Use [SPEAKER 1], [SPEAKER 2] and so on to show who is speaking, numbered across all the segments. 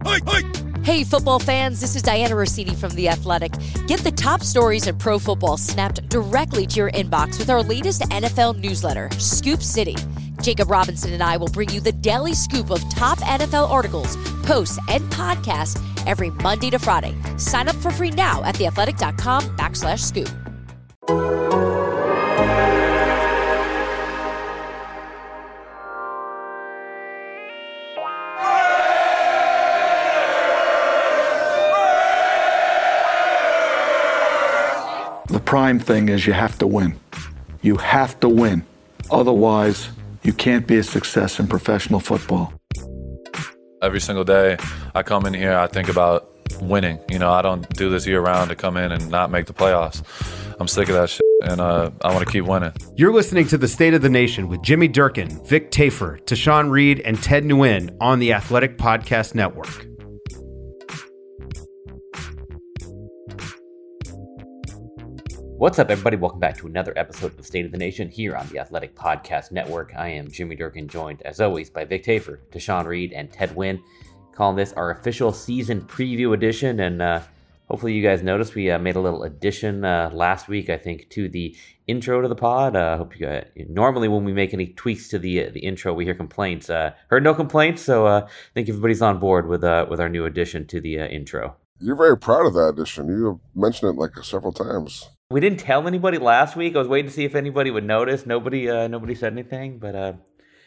[SPEAKER 1] Hey, football fans, this is Diana Rossini from The Athletic. Get the top stories in pro football snapped directly to your inbox with our latest NFL newsletter, Scoop City. Jacob Robinson and I will bring you the daily scoop of top NFL articles, posts, and podcasts every Monday to Friday. Sign up for free now at theathletic.com/scoop.
[SPEAKER 2] The prime thing is you have to win. You have to win. Otherwise, you can't be a success in professional football.
[SPEAKER 3] Every single day I come in here, I think about winning. You know, I don't do this year round to come in and not make the playoffs. I'm sick of that shit, and I want to keep winning.
[SPEAKER 4] You're listening to The State of the Nation with Jimmy Durkin, Vic Tafur, Tashawn Reed, and Ted Nguyen on the Athletic Podcast Network.
[SPEAKER 5] What's up, everybody? Welcome back to another episode of The State of the Nation here on the Athletic Podcast Network. I am Jimmy Durkin, joined, as always, by Vic Tafur, Tashawn Reed, and Ted Nguyen, calling this our official season preview edition. And hopefully you guys noticed we made a little addition last week, I think, to the intro to the pod. Hope you guys, normally when we make any tweaks to the intro, we hear complaints. Heard no complaints, so I think everybody's on board with our new addition to the intro.
[SPEAKER 6] You're very proud of that addition. You mentioned it like several times.
[SPEAKER 5] We didn't tell anybody last week. I was waiting to see if anybody would notice. Nobody said anything, but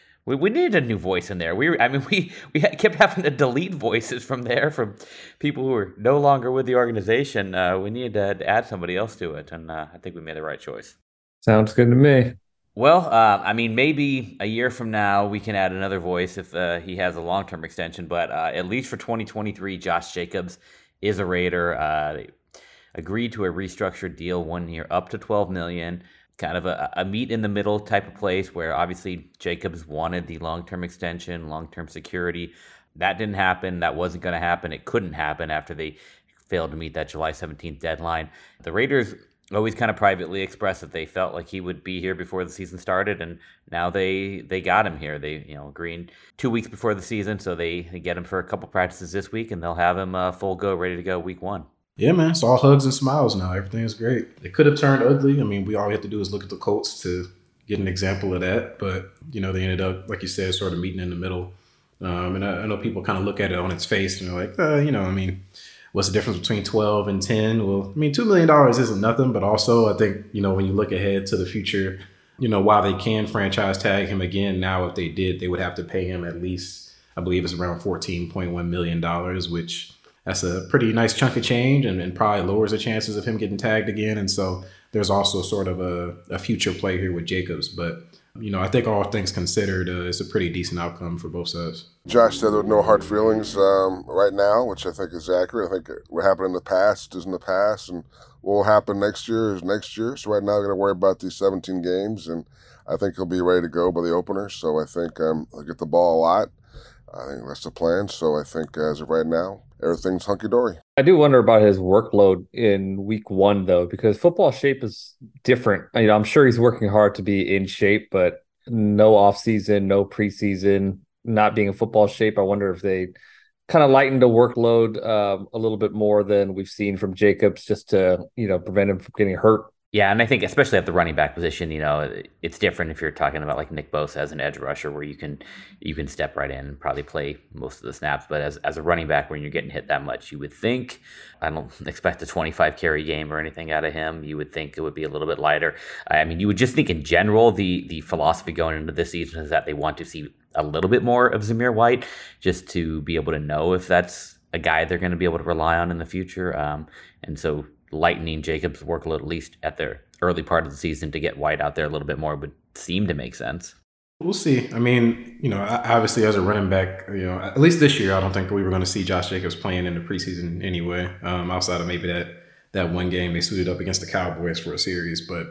[SPEAKER 5] we needed a new voice in there. We kept having to delete voices from there from people who were no longer with the organization. We needed to add somebody else to it, and I think we made the right choice.
[SPEAKER 7] Sounds good to me.
[SPEAKER 5] Well, maybe a year from now we can add another voice if he has a long-term extension, but at least for 2023, Josh Jacobs is a Raider. Agreed to a restructured deal 1 year up to $12 million, kind of a meet in the middle type of place where obviously Jacobs wanted the long-term extension, long-term security. That didn't happen. That wasn't going to happen. It couldn't happen after they failed to meet that July 17th deadline. The Raiders always kind of privately expressed that they felt like he would be here before the season started, and now they got him here. They agreed 2 weeks before the season, so they get him for a couple practices this week, and they'll have him full go, ready to go week 1.
[SPEAKER 8] Yeah, man, it's all hugs and smiles now. Everything is great. It could have turned ugly. I mean, all we have to do is look at the Colts to get an example of that. But, they ended up, like you said, sort of meeting in the middle. And I know people kind of look at it on its face and they're like, what's the difference between 12 and 10? Well, $2 million isn't nothing. But also, I think, when you look ahead to the future, while they can franchise tag him again, now if they did, they would have to pay him at least, I believe it's around $14.1 million, which that's a pretty nice chunk of change and probably lowers the chances of him getting tagged again. And so there's also sort of a future play here with Jacobs. But, I think all things considered, it's a pretty decent outcome for both sides.
[SPEAKER 6] Josh said there were no hard feelings right now, which I think is accurate. I think what happened in the past is in the past, and what will happen next year is next year. So right now, we're going to worry about these 17 games, and I think he'll be ready to go by the opener. So I think he'll get the ball a lot. I think that's the plan. So I think as of right now, everything's hunky-dory.
[SPEAKER 7] I do wonder about his workload in week 1, though, because football shape is different. I'm sure he's working hard to be in shape, but no offseason, no preseason, not being in football shape. I wonder if they kind of lightened the workload a little bit more than we've seen from Jacobs just to, prevent him from getting hurt.
[SPEAKER 5] Yeah, and I think especially at the running back position, it's different if you're talking about like Nick Bosa as an edge rusher where you can step right in and probably play most of the snaps. But as a running back, when you're getting hit that much, you would think, I don't expect a 25 carry game or anything out of him. You would think it would be a little bit lighter. I mean, you would just think in general, the philosophy going into this season is that they want to see a little bit more of Zamir White just to be able to know if that's a guy they're going to be able to rely on in the future. And so lightening Jacobs' workload, at least at the early part of the season, to get White out there a little bit more would seem to make sense.
[SPEAKER 8] We'll see. I mean, obviously as a running back, at least this year, I don't think we were going to see Josh Jacobs playing in the preseason anyway, outside of maybe that one game they suited up against the Cowboys for a series. But,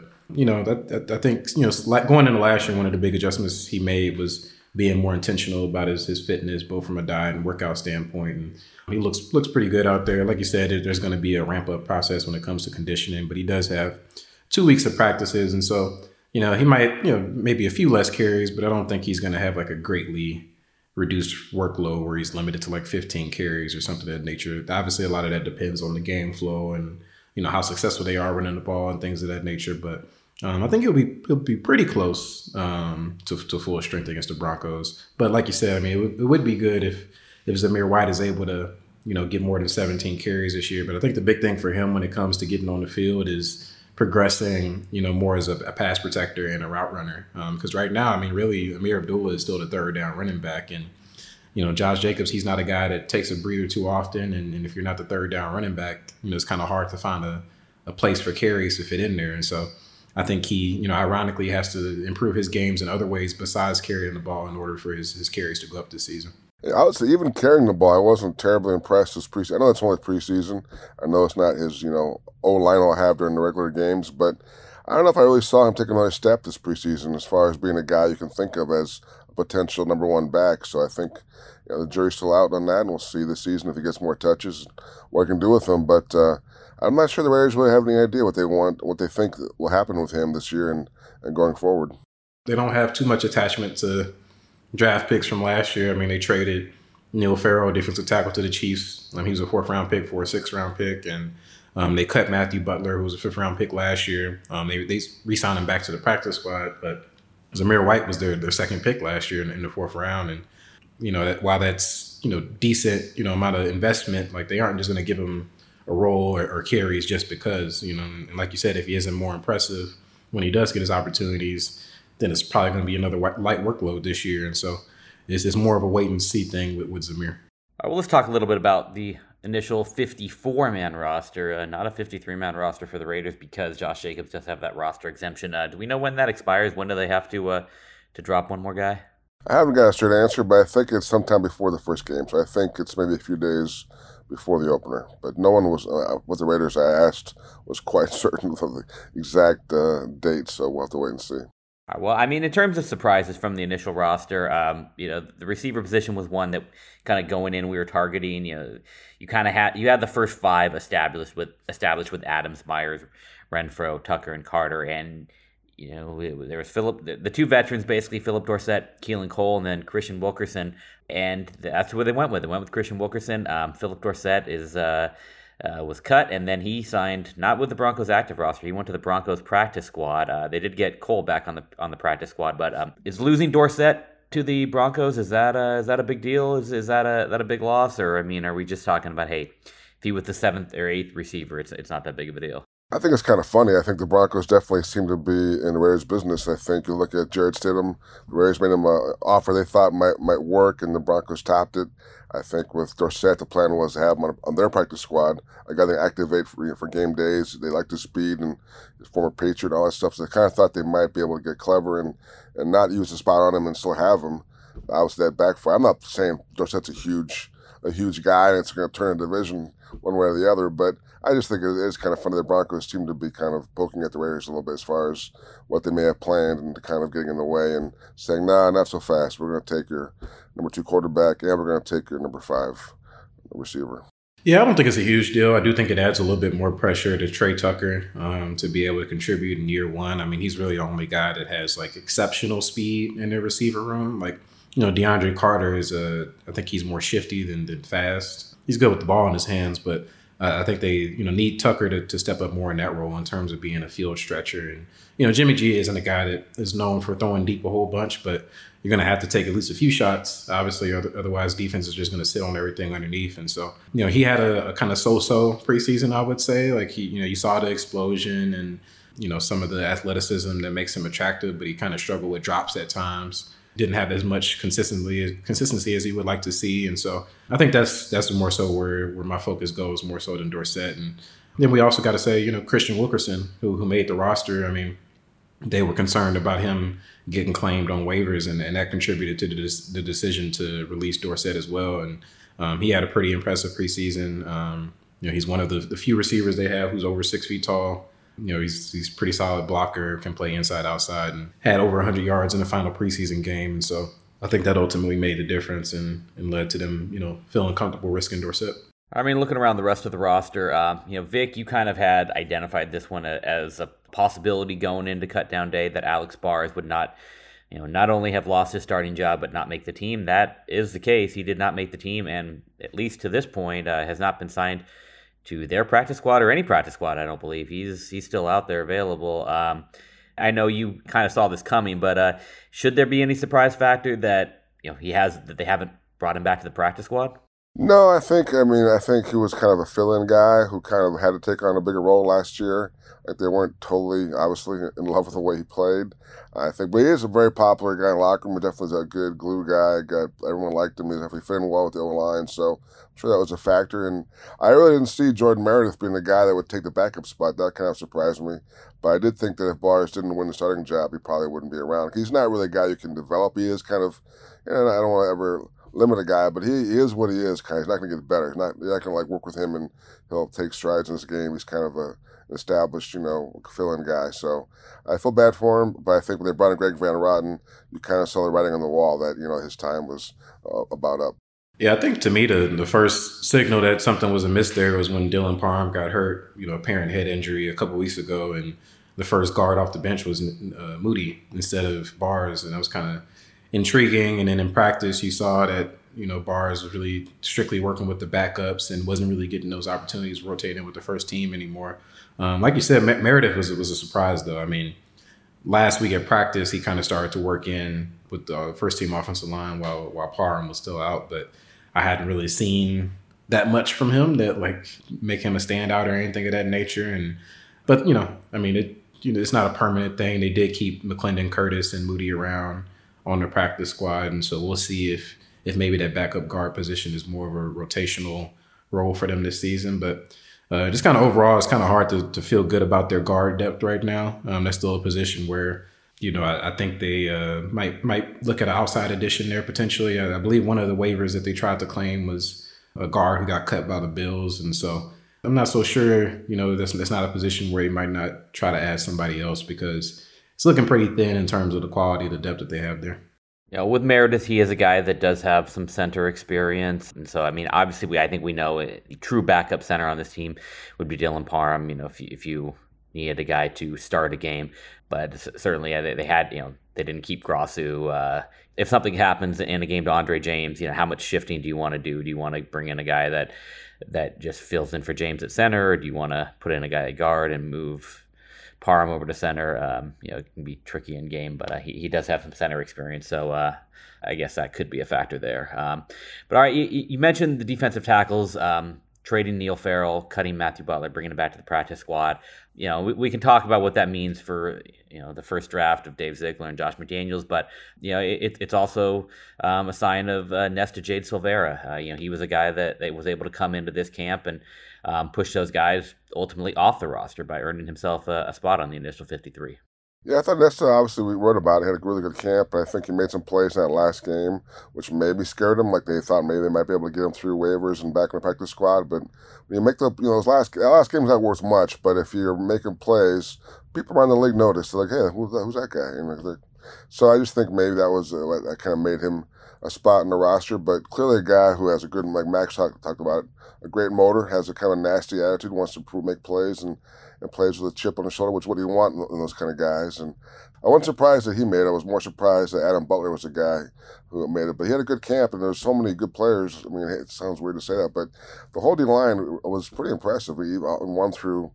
[SPEAKER 8] I think, going into last year, one of the big adjustments he made was being more intentional about his fitness, both from a diet and workout standpoint. And he looks pretty good out there. Like you said, there's going to be a ramp-up process when it comes to conditioning, but he does have 2 weeks of practices. And so, he might, maybe a few less carries, but I don't think he's going to have like a greatly reduced workload where he's limited to like 15 carries or something of that nature. Obviously, a lot of that depends on the game flow and, how successful they are running the ball and things of that nature. But I think he'll be pretty close to full strength against the Broncos. But like you said, I mean, it would be good if Zamir White is able to, get more than 17 carries this year. But I think the big thing for him when it comes to getting on the field is progressing, more as a pass protector and a route runner. Because right now, I mean, really, Amir Abdullah is still the third down running back. And, Josh Jacobs, he's not a guy that takes a breather too often. And if you're not the third down running back, it's kind of hard to find a place for carries to fit in there. And so I think he, ironically has to improve his games in other ways besides carrying the ball in order for his carries to go up this season.
[SPEAKER 6] Yeah, I would say even carrying the ball, I wasn't terribly impressed this preseason. I know it's only preseason. I know it's not his, O-line will have during the regular games, but I don't know if I really saw him take another step this preseason as far as being a guy you can think of as a potential number one back. So I think the jury's still out on that, and we'll see this season if he gets more touches, what he can do with him. But I'm not sure the Raiders really have any idea what they want, what they think will happen with him this year and going forward.
[SPEAKER 8] They don't have too much attachment to draft picks from last year. I mean, they traded Neil Farrell, defensive tackle, to the Chiefs. He was a 4th-round pick for a 6th-round pick, and they cut Matthew Butler, who was a 5th-round pick last year. They re-signed him back to the practice squad, but Zamir White was their second pick last year in the 4th round. And that while that's decent amount of investment, like they aren't just going to give him a role or carries just because And like you said, if he isn't more impressive when he does get his opportunities, then it's probably going to be another light workload this year. And so it's more of a wait and see thing with Zamir.
[SPEAKER 5] All right, well, let's talk a little bit about the initial 54-man roster, not a 53-man roster for the Raiders because Josh Jacobs does have that roster exemption. Do we know when that expires? When do they have to drop one more guy?
[SPEAKER 6] I haven't got a straight answer, but I think it's sometime before the first game. So I think it's maybe a few days before the opener. But no one was, with the Raiders I asked, was quite certain of the exact date. So we'll have to wait and see.
[SPEAKER 5] All right, well, I mean, in terms of surprises from the initial roster, the receiver position was one that kind of going in we were targeting. You kind of had the first 5 established with Adams, Myers, Renfro, Tucker, and Carter, and there was Philip, the 2 veterans basically, Philip Dorsett, Keelan Cole, and then Christian Wilkerson, and that's who they went with. They went with Christian Wilkerson. Philip Dorsett was cut, and then he signed not with the Broncos active roster. He went to the Broncos practice squad. They did get Cole back on the practice squad, but is losing Dorsett to the Broncos, is that a big deal? Is that a big loss, or I mean, are we just talking about, hey, if he was the 7th or 8th receiver, it's not that big of a deal?
[SPEAKER 6] I think it's kind of funny. I think the Broncos definitely seem to be in the Raiders' business. I think you look at Jared Stidham, the Raiders made him an offer they thought might work, and the Broncos topped it. I think with Dorsett, the plan was to have him on their practice squad, a guy they activate for game days. They like his speed and his former Patriot, all that stuff. So they kind of thought they might be able to get clever and not use the spot on him and still have him. Obviously, that backfired. I'm not saying Dorsett's a huge guy and it's going to turn a division one way or the other, but I just think it is kind of funny. The Broncos seem to be kind of poking at the Raiders a little bit as far as what they may have planned and kind of getting in the way and saying, nah, not so fast. We're going to take your number 2 quarterback and we're going to take your number 5 receiver.
[SPEAKER 8] Yeah, I don't think it's a huge deal. I do think it adds a little bit more pressure to Trey Tucker to be able to contribute in year 1. I mean, he's really the only guy that has like exceptional speed in their receiver room. Like, DeAndre Carter is I think he's more shifty than fast. He's good with the ball in his hands, but I think they need Tucker to step up more in that role in terms of being a field stretcher. And Jimmy G isn't a guy that is known for throwing deep a whole bunch, but you're going to have to take at least a few shots, obviously, otherwise defense is just going to sit on everything underneath. And so he had a kind of so-so preseason, I would say. Like you saw the explosion and some of the athleticism that makes him attractive, but he kind of struggled with drops at times. Didn't have as much consistency as he would like to see. And so I think that's more so where my focus goes, more so than Dorsett. And then we also got to say, Christian Wilkerson, who made the roster. I mean, they were concerned about him getting claimed on waivers, and that contributed to the decision to release Dorsett as well. And he had a pretty impressive preseason. He's one of the few receivers they have who's over 6 feet tall. He's pretty solid blocker, can play inside, outside, and had over 100 yards in the final preseason game. And so I think that ultimately made the difference and led to them, feeling comfortable risking Dorsett.
[SPEAKER 5] I mean, looking around the rest of the roster, Vic, you kind of had identified this one as a possibility going into cut down day that Alex Bars would not not only have lost his starting job but not make the team. That is the case. He did not make the team, and at least to this point, has not been signed to their practice squad or any practice squad. I don't believe he's still out there available. I know you kind of saw this coming, but should there be any surprise factor that that they haven't brought him back to the practice squad?
[SPEAKER 6] No, I think he was kind of a fill-in guy who kind of had to take on a bigger role last year. Like, they weren't totally, obviously, in love with the way he played. I think, but he is a very popular guy in the locker room. He definitely is a good glue guy. Everyone liked him. He definitely fit in well with the O-line, so I'm sure that was a factor. And I really didn't see Jordan Meredith being the guy that would take the backup spot. That kind of surprised me. But I did think that if Bars didn't win the starting job, he probably wouldn't be around. He's not really a guy you can develop. He is kind of, I don't want to ever limit a guy, but he is what he is. Kind of, he's not going to get better. You're not going to work with him and he'll take strides in this game. He's kind of an established, fill-in guy. So I feel bad for him, but I think when they brought in Greg Van Roten, you kind of saw the writing on the wall that his time was about up.
[SPEAKER 8] Yeah, I think to me the first signal that something was amiss there was when Dylan Parham got hurt, apparent head injury a couple weeks ago, and the first guard off the bench was Moody instead of Bars, and that was kind of intriguing. And then in practice, you saw that Bars was really strictly working with the backups and wasn't really getting those opportunities rotating with the first team anymore. Like you said, Meredith was a surprise, though. I mean, last week at practice, he kind of started to work in with the first team offensive line while Parham was still out, but I hadn't really seen that much from him that make him a standout or anything of that nature. But it's not a permanent thing. They did keep McClendon, Curtis, and Moody around on the practice squad, and so we'll see if maybe that backup guard position is more of a rotational role for them this season. But just kind of overall, it's kind of hard to feel good about their guard depth right now. That's still a position where I think they might look at an outside addition there potentially. I believe one of the waivers that they tried to claim was a guard who got cut by the Bills, and so I'm not so sure. That's not a position where you might not try to add somebody else because it's looking pretty thin in terms of the quality of the depth that they have there.
[SPEAKER 5] With Meredith, he is a guy that does have some center experience. And so, obviously, I think we know a true backup center on this team would be Dylan Parham, if you needed a guy to start a game. But certainly, they had, they didn't keep Grasu. If something happens in a game to Andre James, how much shifting do you want to do? Do you want to bring in a guy that just fills in for James at center? Or do you want to put in a guy at guard and move Parham over to center? It can be tricky in game, but he does have some center experience, so I guess that could be a factor there. But all right, you mentioned the defensive tackles, trading Neil Farrell, cutting Matthew Butler, bringing him back to the practice squad. We can talk about what that means for the first draft of Dave Ziegler and Josh McDaniels, but it's also a sign of Nesta Jade Silvera. He was a guy that was able to come into this camp and push those guys ultimately off the roster by earning himself a spot on the initial 53.
[SPEAKER 6] Yeah, I thought Nesta, obviously, we wrote about it, had a really good camp, but I think he made some plays in that last game, which maybe scared him. They thought maybe they might be able to get him through waivers and back in the practice squad. But when you make those last game's not worth much, but if you're making plays, people around the league notice. They're like, hey, who's that guy? So I just think maybe that was that kind of made him a spot in the roster. But clearly a guy who has a good, like Max talked about, a great motor, has a kind of nasty attitude, wants to make plays and plays with a chip on the shoulder, which is what you want in those kind of guys. And I wasn't surprised that he made it. I was more surprised that Adam Butler was the guy who made it. But he had a good camp, and there's so many good players. It sounds weird to say that, but the whole D-line was pretty impressive. We won through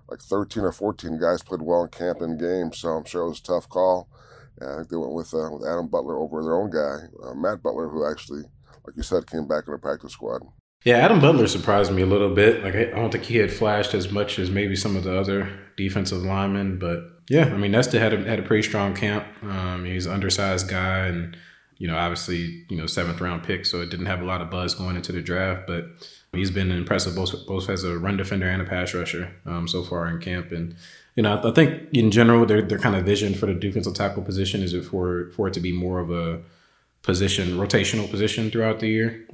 [SPEAKER 6] 13 or 14 guys played well in camp and games, so I'm sure it was a tough call. And I think they went with Adam Butler over their own guy, Matt Butler, who actually, like you said, came back in the practice squad.
[SPEAKER 8] Yeah, Adam Butler surprised me a little bit. I don't think he had flashed as much as maybe some of the other defensive linemen. But yeah, Nesta had a pretty strong camp. He's an undersized guy, and obviously 7th round pick, so it didn't have a lot of buzz going into the draft. But he's been impressive both as a run defender and a pass rusher so far in camp. And I think in general their kind of vision for the defensive tackle position is for it to be more of a rotational position throughout the year.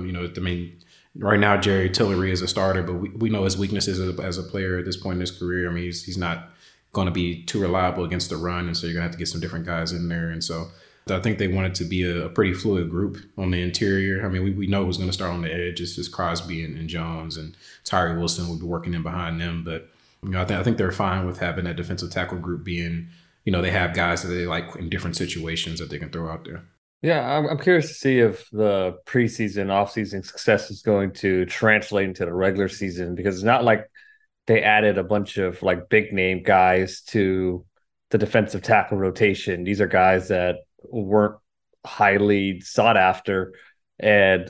[SPEAKER 8] Right now, Jerry Tillery is a starter, but we know his weaknesses as a player at this point in his career. He's not going to be too reliable against the run, and so you're going to have to get some different guys in there. And so I think they wanted to be a pretty fluid group on the interior. We know who's going to start on the edge. It's just Crosby and Jones, and Tyree Wilson will be working in behind them. But I think they're fine with having that defensive tackle group being they have guys that they like in different situations that they can throw out there.
[SPEAKER 7] Yeah, I'm curious to see if the preseason, offseason success is going to translate into the regular season, because it's not like they added a bunch of like big name guys to the defensive tackle rotation. These are guys that weren't highly sought after, and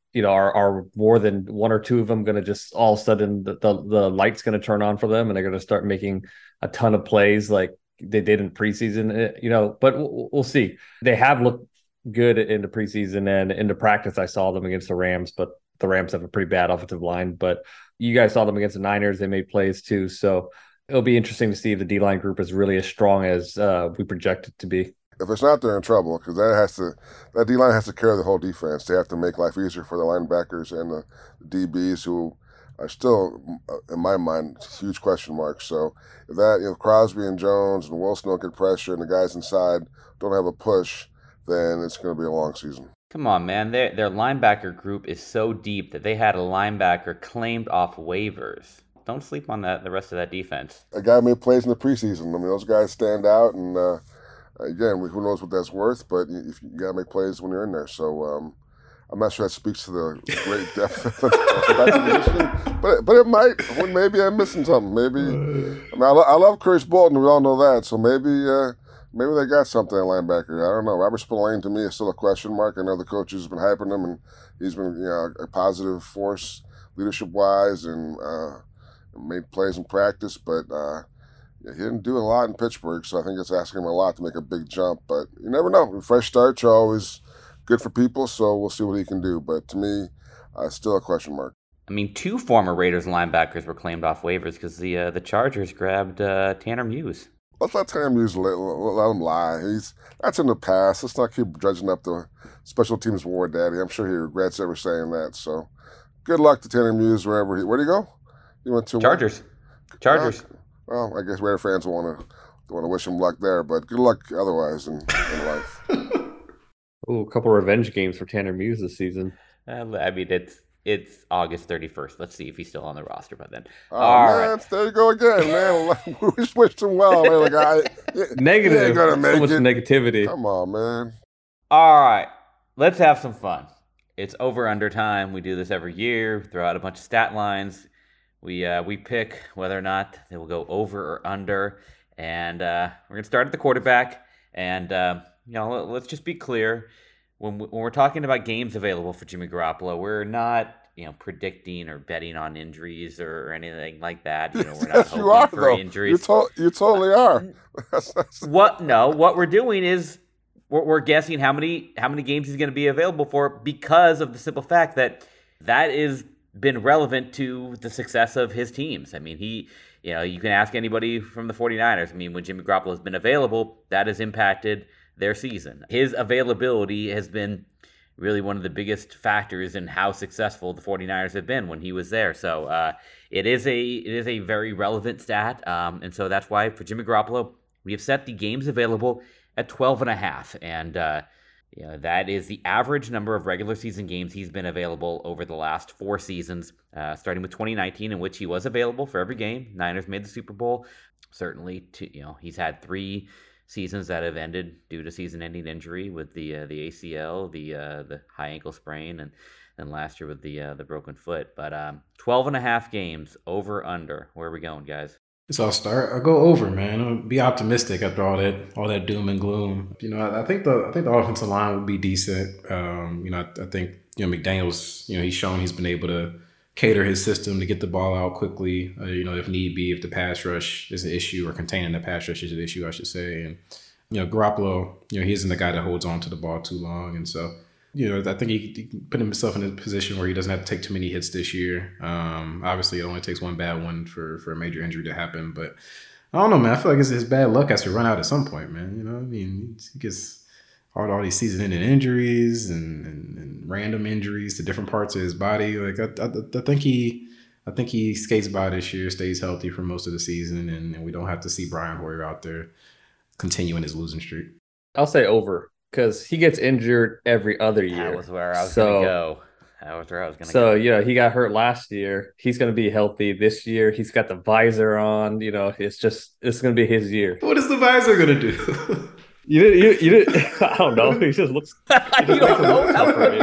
[SPEAKER 7] are more than one or two of them going to just all of a sudden the light's going to turn on for them and they're going to start making a ton of plays like they did in preseason, but we'll see. They have looked good in the preseason, and in the practice I saw them against the Rams, but the Rams have a pretty bad offensive line. But you guys saw them against the Niners. They made plays too. So it'll be interesting to see if the D-line group is really as strong as we project it to be.
[SPEAKER 6] If it's not, they're in trouble, because that D-line has to carry the whole defense. They have to make life easier for the linebackers and the DBs, who are still, in my mind, huge question marks. So if Crosby and Jones and Wilson don't get pressure and the guys inside don't have a push, then it's going to be a long season.
[SPEAKER 5] Come on, man. Their linebacker group is so deep that they had a linebacker claimed off waivers. Don't sleep on the rest of that defense.
[SPEAKER 6] A guy made plays in the preseason. I mean, those guys stand out, and again, who knows what that's worth, but if you got to make plays when you're in there. So I'm not sure that speaks to the great depth of that position, but it might. Maybe I'm missing something. Maybe I love Chris Bolton. We all know that. So maybe they got something at linebacker. I don't know. Robert Spillane, to me, is still a question mark. I know the coach has been hyping him, and he's been a positive force leadership-wise and made plays in practice, but he didn't do a lot in Pittsburgh, so I think it's asking him a lot to make a big jump. But you never know. Fresh starts are always good for people, so we'll see what he can do. But to me, still a question mark.
[SPEAKER 5] I mean, 2 former Raiders linebackers were claimed off waivers because the Chargers grabbed Tanner Muse.
[SPEAKER 6] Let's let Tanner Muse let him lie. That's in the past. Let's not keep dredging up the special teams war daddy. I'm sure he regrets ever saying that. So good luck to Tanner Muse where'd he go? He went to
[SPEAKER 5] Chargers. Chargers.
[SPEAKER 6] Well, I guess Raider fans don't want to wish him luck there, but good luck otherwise in life.
[SPEAKER 7] Oh, a couple revenge games for Tanner Muse this season.
[SPEAKER 5] I mean, it's August 31st. Let's see if he's still on the roster by then.
[SPEAKER 6] Oh, man, right. There you go again, man. We just wished him well. Man.
[SPEAKER 7] Negative.
[SPEAKER 6] Ain't gonna make
[SPEAKER 7] so much
[SPEAKER 6] it.
[SPEAKER 7] Negativity.
[SPEAKER 6] Come on, man.
[SPEAKER 5] All right. Let's have some fun. It's over-under time. We do this every year. Throw out a bunch of stat lines. We pick whether or not they will go over or under. And we're going to start at the quarterback. And, let's just be clear. When we're talking about games available for Jimmy Garoppolo, we're not, predicting or betting on injuries or anything like that. We're not
[SPEAKER 6] yes,
[SPEAKER 5] hoping
[SPEAKER 6] you are,
[SPEAKER 5] for
[SPEAKER 6] though.
[SPEAKER 5] injuries.
[SPEAKER 6] You totally are.
[SPEAKER 5] What we're doing is we're guessing how many games he's going to be available for, because of the simple fact that is been relevant to the success of his teams. I mean, you can ask anybody from the 49ers. I mean, when Jimmy Garoppolo has been available, that has impacted their season. His availability has been really one of the biggest factors in how successful the 49ers have been when he was there. So it is a very relevant stat. And so that's why for Jimmy Garoppolo, we have set the games available at 12.5. And that is the average number of regular season games he's been available over the last 4 seasons, starting with 2019, in which he was available for every game. Niners made the Super Bowl. Certainly, he's had 3 seasons that have ended due to season-ending injury with the ACL, the high ankle sprain, and then last year with the broken foot. But 12.5 games, over, under. Where are we going, guys?
[SPEAKER 8] So I'll go over, man. I'll be optimistic after all that doom and gloom. I think the offensive line would be decent. I think McDaniels, he's shown he's been able to cater his system to get the ball out quickly. If need be, if the pass rush is an issue, or containing the pass rush is an issue, I should say. And Garoppolo, he isn't the guy that holds on to the ball too long, and so. I think he put himself in a position where he doesn't have to take too many hits this year. Obviously, it only takes one bad one for a major injury to happen. But I don't know, man. I feel like his bad luck has to run out at some point, man. He gets all these season-ending injuries and random injuries to different parts of his body. Like I think he skates by this year, stays healthy for most of the season, and we don't have to see Brian Hoyer out there continuing his losing streak.
[SPEAKER 7] I'll say over. Because he gets injured every other year.
[SPEAKER 5] That was where I was going to go. That was where I was going to
[SPEAKER 7] So,
[SPEAKER 5] go.
[SPEAKER 7] he got hurt last year. He's going to be healthy this year. He's got the visor on. It's going to be his year.
[SPEAKER 8] What is the visor going to do?
[SPEAKER 7] You didn't. I don't know. He just looks.
[SPEAKER 5] You don't know?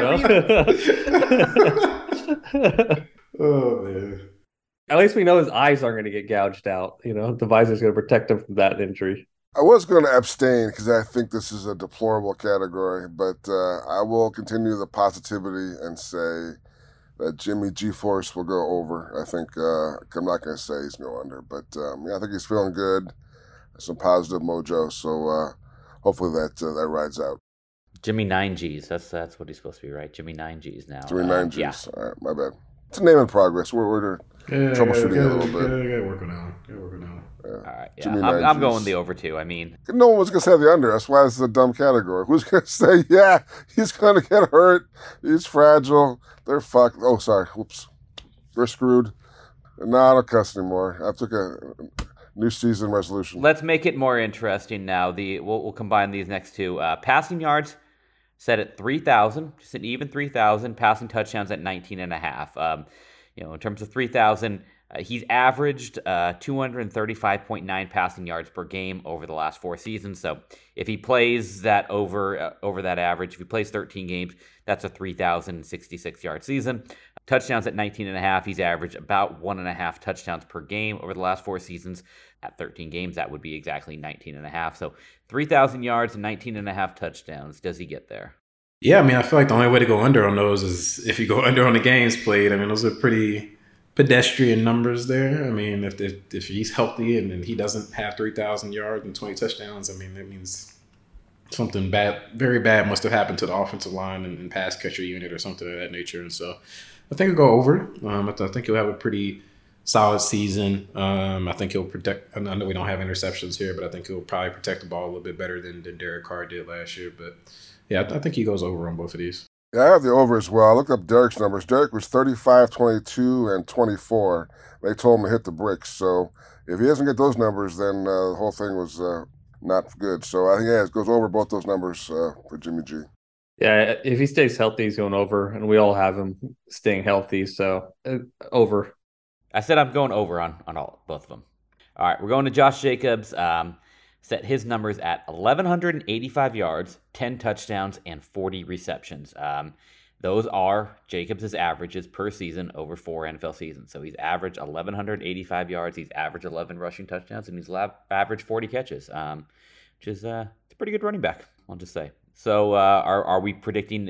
[SPEAKER 8] Oh, man.
[SPEAKER 7] At least we know his eyes aren't going to get gouged out. The visor's going to protect him from that injury.
[SPEAKER 6] I was going to abstain because I think this is a deplorable category, but I will continue the positivity and say that Jimmy G-Force will go over. I think I'm not going to say he's going to go under, but I think he's feeling good. Some positive mojo, so hopefully that rides out.
[SPEAKER 5] Jimmy 9Gs. That's what he's supposed to be, right? Jimmy 9Gs now.
[SPEAKER 6] Jimmy 9Gs.
[SPEAKER 5] Yeah.
[SPEAKER 6] All right, my bad. It's a name in progress. We're troubleshooting a little bit.
[SPEAKER 8] Yeah, working on.
[SPEAKER 5] All right. Yeah.
[SPEAKER 6] Jimmy
[SPEAKER 5] I'm
[SPEAKER 6] 9Gs.
[SPEAKER 5] going the over too. I mean,
[SPEAKER 6] no one was going to say the under. That's why this is a dumb category. Who's going to say, yeah, he's going to get hurt. He's fragile. They're fucked. Oh, sorry. Whoops. They're screwed. No, I don't cuss anymore. I took a new season resolution.
[SPEAKER 5] let's make it more interesting now. We'll combine these next two. Passing yards set at 3,000, just an even 3,000. Passing touchdowns at 19.5. In terms of 3,000, he's averaged 235.9 passing yards per game over the last 4 seasons. So if he plays that over that average, if he plays 13 games, that's a 3,066 yard season. Touchdowns at 19.5, he's averaged about 1.5 touchdowns per game over the last 4 seasons. At 13 games, that would be exactly 19.5. So 3,000 yards and 19.5 touchdowns. Does he get there?
[SPEAKER 8] Yeah, I mean, I feel like the only way to go under on those is if you go under on the games played. I mean, those are pretty pedestrian numbers there. I mean, if he's healthy and he doesn't have 3,000 yards and 20 touchdowns, I mean, that means something bad, very bad must have happened to the offensive line and pass catcher unit or something of that nature. And so I think he'll go over. I think he'll have a pretty solid season. I think he'll protect. I know we don't have interceptions here, but I think he'll probably protect the ball a little bit better than Derek Carr did last year. But yeah, I think he goes over on both of these.
[SPEAKER 6] Yeah, I have the over as well. I looked up Derek's numbers. Derek was 35, 22, and 24. They told him to hit the bricks. So if he doesn't get those numbers, then the whole thing was not good. So I think, it goes over both those numbers for Jimmy G.
[SPEAKER 7] Yeah, if he stays healthy, he's going over, and we all have him staying healthy. So over.
[SPEAKER 5] I said I'm going over on both of them. All right, we're going to Josh Jacobs. Set his numbers at 1,185 yards, 10 touchdowns, and 40 receptions. Those are Jacobs' averages per season over 4 NFL seasons. So he's averaged 1,185 yards, he's averaged 11 rushing touchdowns, and he's averaged 40 catches, which is it's a pretty good running back, I'll just say. So are we predicting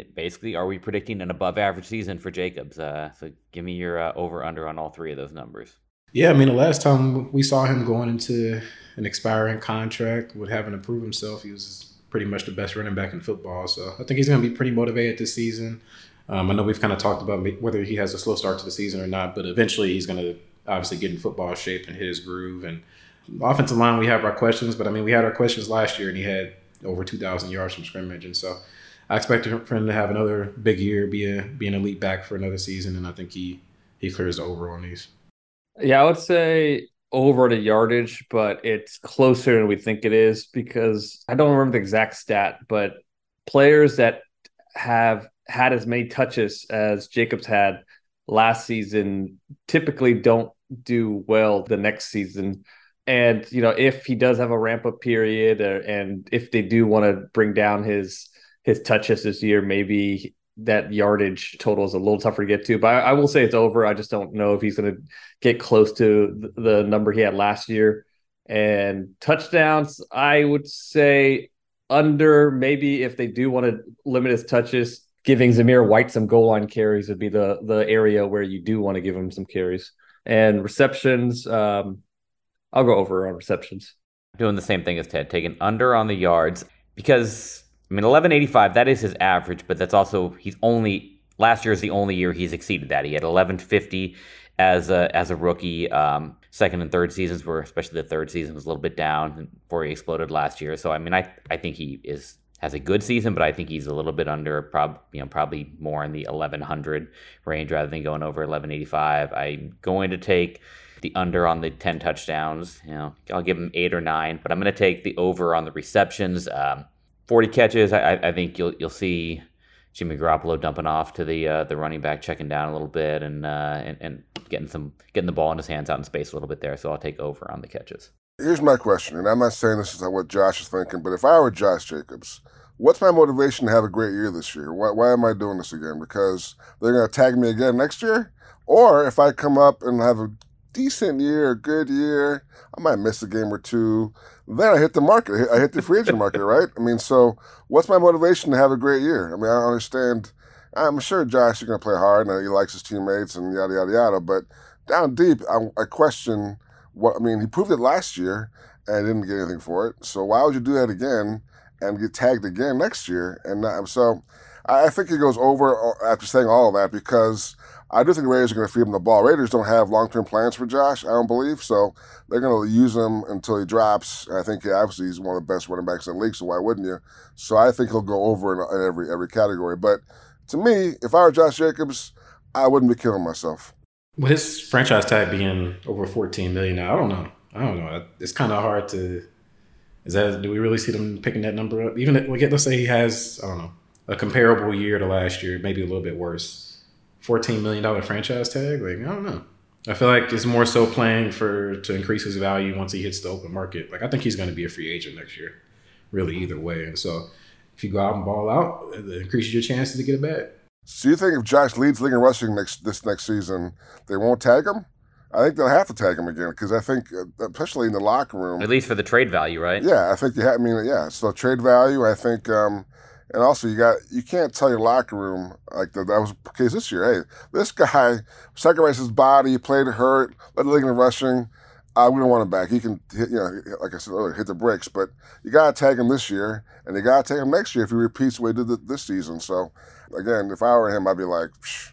[SPEAKER 5] an above-average season for Jacobs? So give me your over-under on all 3 of those numbers.
[SPEAKER 8] Yeah, I mean, the last time we saw him going into an expiring contract with having to prove himself, he was pretty much the best running back in football. So I think he's going to be pretty motivated this season. I know we've kind of talked about whether he has a slow start to the season or not, but eventually he's going to obviously get in football shape and hit his groove. And offensive line, we have our questions, but I mean, we had our questions last year and he had over 2,000 yards from scrimmage. And so I expect for him to have another big year, be an elite back for another season. And I think he clears the over on these.
[SPEAKER 7] Yeah, I would say over the yardage, but it's closer than we think it is because I don't remember the exact stat, but players that have had as many touches as Jacobs had last season typically don't do well the next season. And, if he does have a ramp-up period and if they do want to bring down his touches this year, maybe that yardage total is a little tougher to get to, but I will say it's over. I just don't know if he's going to get close to the number he had last year. And touchdowns, I would say under. Maybe if they do want to limit his touches, giving Zamir White some goal line carries would be the area where you do want to give him some carries. And receptions, I'll go over on receptions.
[SPEAKER 5] Doing the same thing as Ted, taking under on the yards because 1,185, that is his average, but that's also last year is the only year he's exceeded that. He had 1,150 as a rookie. Second and third seasons especially the third season was a little bit down before he exploded last year. So I think he has a good season, but I think he's a little bit under, probably more in the 1,100 range rather than going over 1,185. I'm going to take the under on the 10 touchdowns. I'll give him 8 or 9, but I'm going to take the over on the receptions. 40 catches, I think you'll see Jimmy Garoppolo dumping off to the running back, checking down a little bit, and getting the ball in his hands out in space a little bit there. So I'll take over on the catches.
[SPEAKER 6] Here's my question, and I'm not saying this is what Josh is thinking, but if I were Josh Jacobs, what's my motivation to have a great year this year? Why am I doing this again? Because they're going to tag me again next year? Or if I come up and have a decent year, a good year, I might miss a game or two, then I hit the market. I hit the free agent market, right? I mean, so what's my motivation to have a great year? I mean, I don't understand. I'm sure Josh is going to play hard and he likes his teammates and yada, yada, yada. But down deep, I question he proved it last year and didn't get anything for it. So why would you do that again and get tagged again next year? And so I think he goes over after saying all of that because I do think the Raiders are going to feed him the ball. Raiders don't have long-term plans for Josh, I don't believe. So they're going to use him until he drops. And I think obviously he's one of the best running backs in the league, so why wouldn't you? So I think he'll go over in every category. But to me, if I were Josh Jacobs, I wouldn't be killing myself.
[SPEAKER 8] With his franchise tag being over $14 million now, I don't know. It's kind of hard to. Do we really see them picking that number up? Even let's say he has, I don't know, a comparable year to last year, maybe a little bit worse. $14 million franchise tag? Like, I don't know. I feel like it's more so playing to increase his value once he hits the open market. Like, I think he's going to be a free agent next year, really, either way. And so if you go out and ball out, it increases your chances to get a bag.
[SPEAKER 6] So you think if Josh leads league in rushing this next season, they won't tag him? I think they'll have to tag him again because I think, especially in the locker room,
[SPEAKER 5] at least for the trade value, right?
[SPEAKER 6] Yeah, I think so trade value. I think, and also you can't tell your locker room like that was the case this year. Hey, this guy sacrificed his body, played hurt, led the league in rushing. We don't want him back. He can hit, like I said earlier, hit the brakes. But you got to tag him this year, and you got to tag him next year if he repeats what he did this season. So, again, if I were him, I'd be like,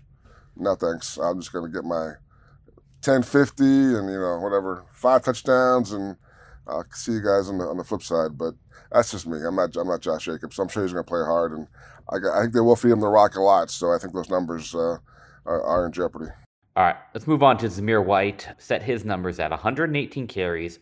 [SPEAKER 6] no thanks. I'm just going to get my 1050 and, whatever, 5 touchdowns, and I'll see you guys on the flip side. But that's just me. I'm not Josh Jacobs. So I'm sure he's going to play hard, and I think they will feed him the rock a lot. So I think those numbers are in jeopardy.
[SPEAKER 5] All right, let's move on to Zamir White. Set his numbers at 118 carries,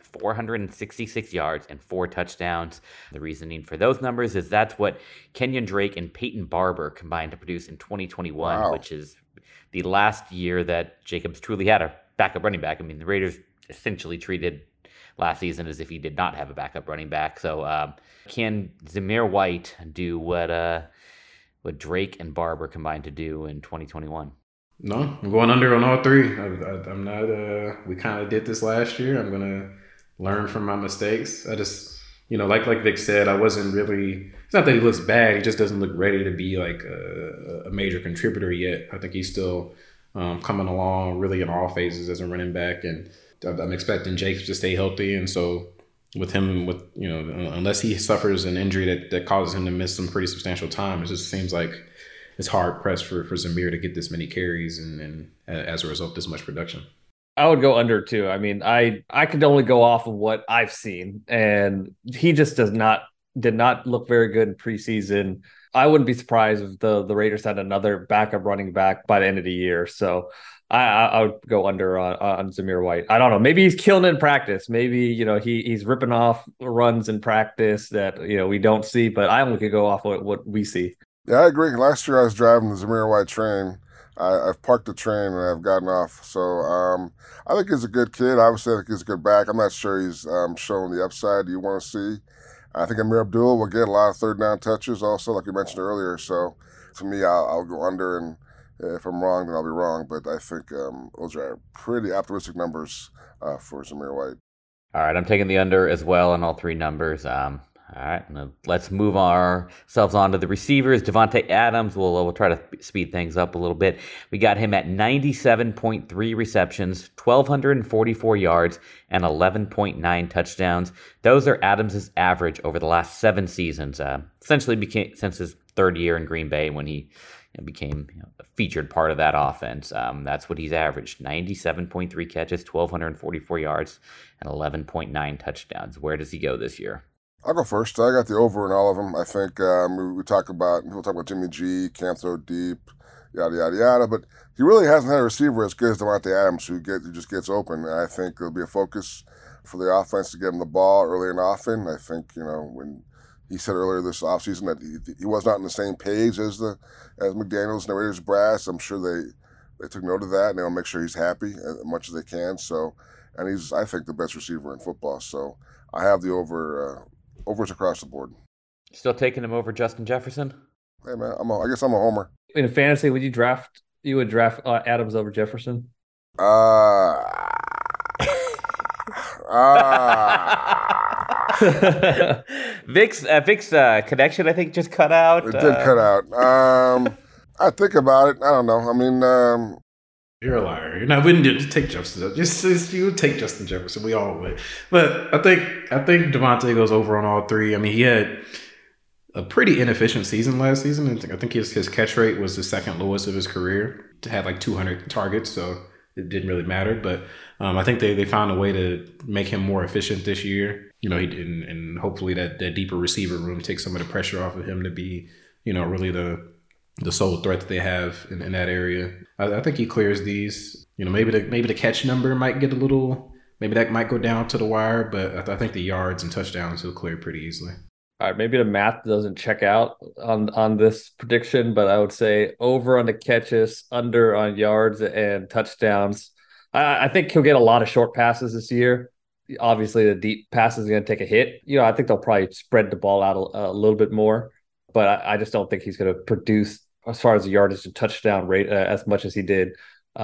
[SPEAKER 5] 466 yards, and 4 touchdowns. The reasoning for those numbers is that's what Kenyon Drake and Peyton Barber combined to produce in 2021, which is the last year that Jacobs truly had a backup running back. I mean, the Raiders essentially treated last season as if he did not have a backup running back. So can Zamir White do what Drake and Barber combined to do in 2021?
[SPEAKER 8] No, I'm going under on all three. I'm not. We kind of did this last year. I'm gonna learn from my mistakes. I just, like Vic said, I wasn't really. It's not that he looks bad. He just doesn't look ready to be like a major contributor yet. I think he's still coming along really in all phases as a running back, and I'm expecting Jacobs to stay healthy. And so with him, unless he suffers an injury that causes him to miss some pretty substantial time, it just seems like it's hard pressed for Zamir to get this many carries and as a result, this much production.
[SPEAKER 7] I would go under too. I mean, I could only go off of what I've seen, and he just did not look very good in preseason. I wouldn't be surprised if the Raiders had another backup running back by the end of the year. So I would go under on Zamir White. I don't know. Maybe he's killing it in practice. Maybe, he's ripping off runs in practice that, we don't see, but I only could go off what we see.
[SPEAKER 6] Yeah, I agree. Last year I was driving the Zamir White train. I've parked the train and I've gotten off. So I think he's a good kid. Obviously, I think he's a good back. I'm not sure he's showing the upside you want to see. I think Amir Abdul will get a lot of third down touches also, like you mentioned earlier. So to me, I'll go under, and if I'm wrong, then I'll be wrong. But I think those are pretty optimistic numbers for Zamir White.
[SPEAKER 5] All right, I'm taking the under as well on all three numbers. All right, now let's move ourselves on to the receivers. Davante Adams, we'll try to speed things up a little bit. We got him at 97.3 receptions, 1,244 yards, and 11.9 touchdowns. Those are Adams' average over the last 7 seasons, essentially since his third year in Green Bay when he became a featured part of that offense. That's what he's averaged, 97.3 catches, 1,244 yards, and 11.9 touchdowns. Where does he go this year?
[SPEAKER 6] I'll go first. I got the over in all of them. I think we'll talk about Jimmy G, can't throw deep, yada, yada, yada. But he really hasn't had a receiver as good as Davante Adams who just gets open. And I think there'll be a focus for the offense to get him the ball early and often. I think, when he said earlier this offseason that he was not on the same page as McDaniels and the Raiders brass. I'm sure they took note of that, and they'll make sure he's happy as much as they can. So, and he's, I think, the best receiver in football. So I have the overs across the board.
[SPEAKER 5] Still taking him over Justin Jefferson?
[SPEAKER 6] Hey man, I guess I'm a homer.
[SPEAKER 7] In fantasy, you would draft Adams over Jefferson?
[SPEAKER 5] Vic's connection, I think, just cut out.
[SPEAKER 6] It did cut out. I think about it. I don't know. I mean,
[SPEAKER 8] you're a liar. You're not. Wouldn't just take Jefferson. Just you would take Justin Jefferson. We all would. But I think Devontae goes over on all three. I mean, he had a pretty inefficient season last season. I think his catch rate was the second lowest of his career. Had like 200 targets, so it didn't really matter. But I think they found a way to make him more efficient this year. You know, and hopefully that deeper receiver room takes some of the pressure off of him to be, you know, really the sole threat that they have in that area. I think he clears these. You know, maybe the catch number might get a little, maybe that might go down to the wire, but I think the yards and touchdowns he'll clear pretty easily.
[SPEAKER 7] All right, maybe the math doesn't check out on this prediction, but I would say over on the catches, under on yards and touchdowns. I think he'll get a lot of short passes this year. Obviously, the deep passes are going to take a hit. You know, I think they'll probably spread the ball out a little bit more, but I just don't think he's going to produce, as far as the yardage and touchdown rate, as much as he did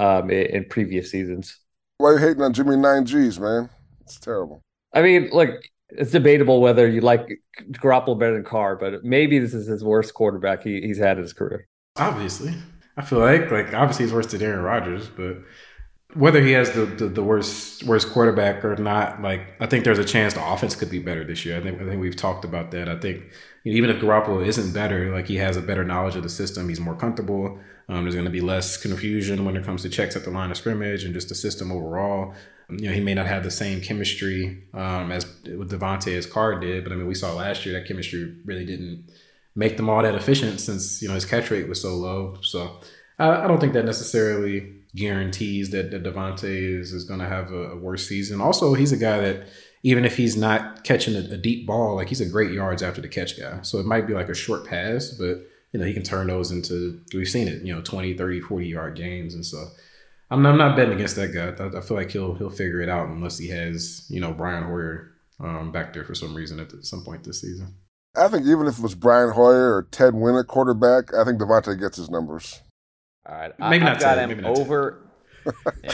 [SPEAKER 7] in previous seasons.
[SPEAKER 6] Why are you hating on Jimmy 9Gs, man? It's terrible.
[SPEAKER 7] I mean, like, it's debatable whether you like Garoppolo better than Carr, but maybe this is his worst quarterback he's had in his career.
[SPEAKER 8] Obviously. I feel like obviously he's worse than Aaron Rodgers, but whether he has the worst quarterback or not, like, I think there's a chance the offense could be better this year. I think we've talked about that. I think even if Garoppolo isn't better, like, he has a better knowledge of the system, he's more comfortable. There's going to be less confusion when it comes to checks at the line of scrimmage and just the system overall. You know, he may not have the same chemistry as with Devontae as Carr did, but I mean, we saw last year that chemistry really didn't make them all that efficient since, you know, his catch rate was so low. So I don't think that necessarily guarantees that Devontae is going to have a worse season. Also, he's a guy that, even if he's not catching a deep ball, like, he's a great yards after the catch guy. So it might be like a short pass, but, you know, he can turn those into, we've seen it, you know, 20, 30, 40-yard games. And so I'm not betting against that guy. I feel like he'll figure it out unless he has, you know, Brian Hoyer back there for some reason at some point this season.
[SPEAKER 6] I think even if it was Brian Hoyer or Ted Wynn at quarterback, I think Devontae gets his numbers.
[SPEAKER 5] All right,
[SPEAKER 8] maybe
[SPEAKER 5] I've got him
[SPEAKER 8] maybe
[SPEAKER 5] over. All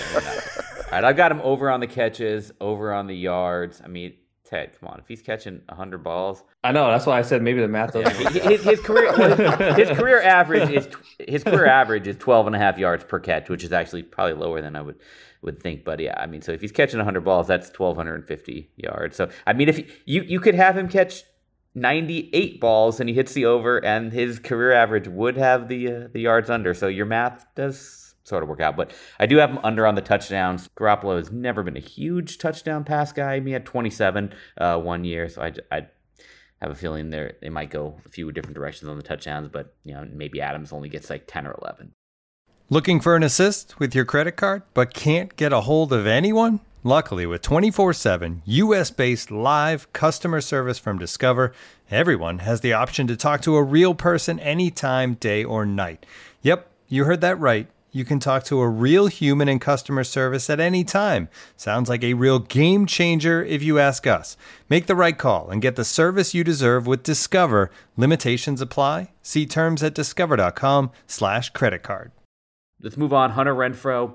[SPEAKER 5] right, I've got him over on the catches, over on the yards. I mean, Ted, come on, if he's catching 100 balls,
[SPEAKER 7] I know, that's why I said maybe the math doesn't.
[SPEAKER 5] His career average is 12.5 yards per catch, which is actually probably lower than I would think. But yeah, I mean, so if he's catching 100 balls, that's 1,250 yards. So I mean, if you could have him catch 98 balls and he hits the over, and his career average would have the yards under. So your math does sort of work out. But I do have him under on the touchdowns. Garoppolo has never been a huge touchdown pass guy. He had 27 one year, so I have a feeling they might go a few different directions on the touchdowns. But you know, maybe Adams only gets like 10 or 11.
[SPEAKER 9] Looking for an assist with your credit card, but can't get a hold of anyone? Luckily, with 24/7 U.S.-based live customer service from Discover, everyone has the option to talk to a real person anytime, day or night. Yep, you heard that right. You can talk to a real human in customer service at any time. Sounds like a real game changer if you ask us. Make the right call and get the service you deserve with Discover. Limitations apply. See terms at discover.com/creditcard.
[SPEAKER 5] Let's move on. Hunter Renfrow.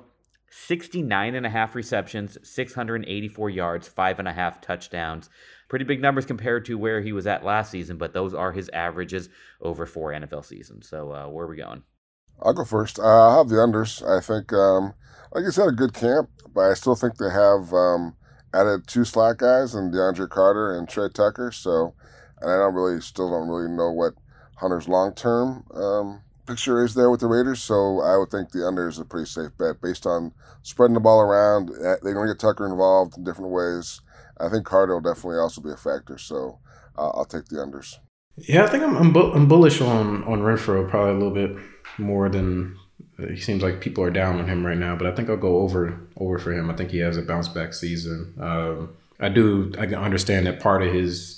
[SPEAKER 5] 69.5 receptions, 684 yards, 5.5 touchdowns. Pretty big numbers compared to where he was at last season, but those are his averages over 4 NFL seasons. So where are we going?
[SPEAKER 6] I'll go first. I'll have the unders. I think, like you said, a good camp, but I still think they have added 2 slot guys in DeAndre Carter and Trey Tucker. So, and I still don't really know what Hunter's long-term picture is there with the Raiders, so I would think the under is a pretty safe bet based on spreading the ball around. They're going to get Tucker involved in different ways. I think Carter will definitely also be a factor, so I'll take the unders.
[SPEAKER 8] Yeah, I think I'm bullish on Renfrow probably a little bit more than he seems like people are down on him right now, but I think I'll go over for him. I think he has a bounce back season. I understand that part of his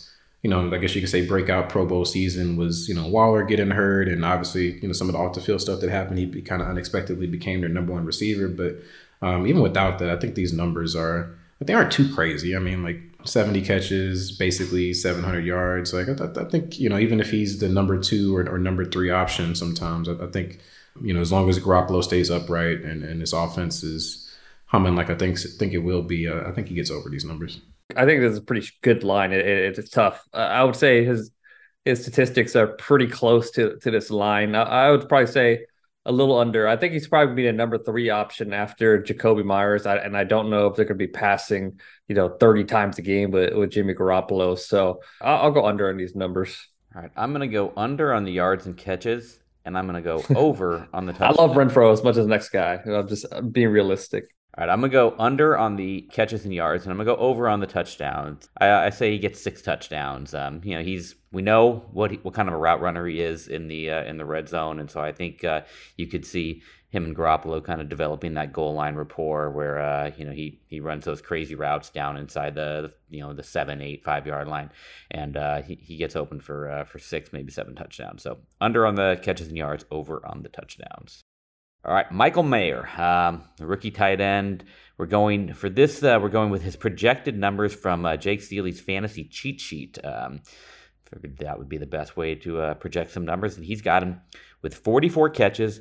[SPEAKER 8] I guess you could say breakout Pro Bowl season was, Waller getting hurt, and obviously, some of the off the field stuff that happened. He kind of unexpectedly became their number one receiver. But even without that, I think these numbers they aren't too crazy. I mean, like 70 catches, basically 700 yards. Like I think, even if he's the number 2 or number 3 option sometimes, I think, as long as Garoppolo stays upright and his offense is humming like I think it will be, I think he gets over these numbers.
[SPEAKER 7] I think this is a pretty good line. It's tough. I would say his statistics are pretty close to this line. I would probably say a little under. I think he's probably be a number 3 option after Jakobi Meyers. And I don't know if they're going to be passing, 30 times a game with Jimmy Garoppolo. So I'll go under on these numbers.
[SPEAKER 5] All right. I'm going to go under on the yards and catches, and I'm going to go over on the touchdowns.
[SPEAKER 7] I love Renfrow as much as the next guy. I'm just being realistic.
[SPEAKER 5] All right, I'm going to go under on the catches and yards, and I'm going to go over on the touchdowns. I say he gets 6 touchdowns. We know what kind of a route runner he is in the red zone, and so I think you could see him and Garoppolo kind of developing that goal line rapport where he runs those crazy routes down inside the 7, 8, 5 yard line, and he gets open for 6, maybe 7 touchdowns. So under on the catches and yards, over on the touchdowns. All right, Michael Mayer, the rookie tight end. We're going with his projected numbers from Jake Steely's fantasy cheat sheet. Figured that would be the best way to project some numbers, and he's got him with 44 catches,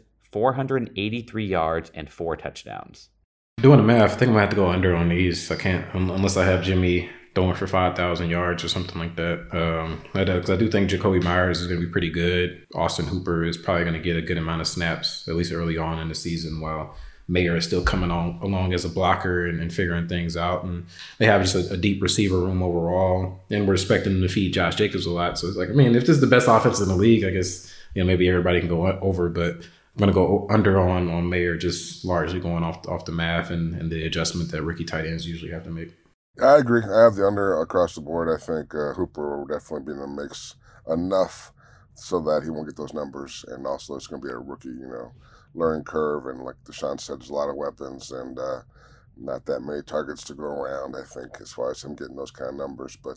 [SPEAKER 5] 483 yards, and 4 touchdowns.
[SPEAKER 8] Doing the math, I think I'm going to have to go under on these. I can't, unless I have Jimmy throwing for 5,000 yards or something like that. Because I do think Jakobi Meyers is going to be pretty good. Austin Hooper is probably going to get a good amount of snaps, at least early on in the season, while Mayer is still coming along as a blocker and figuring things out. And they have just a deep receiver room overall. And we're expecting them to feed Josh Jacobs a lot. So it's like, if this is the best offense in the league, I guess, maybe everybody can go over. But I'm going to go under on Mayer, just largely going off the math and the adjustment that rookie tight ends usually have to make.
[SPEAKER 6] I agree. I have the under across the board. I think Hooper will definitely be in the mix enough so that he won't get those numbers. And also it's going to be a rookie, learning curve. And like Deshaun said, there's a lot of weapons and not that many targets to go around, I think, as far as him getting those kind of numbers. But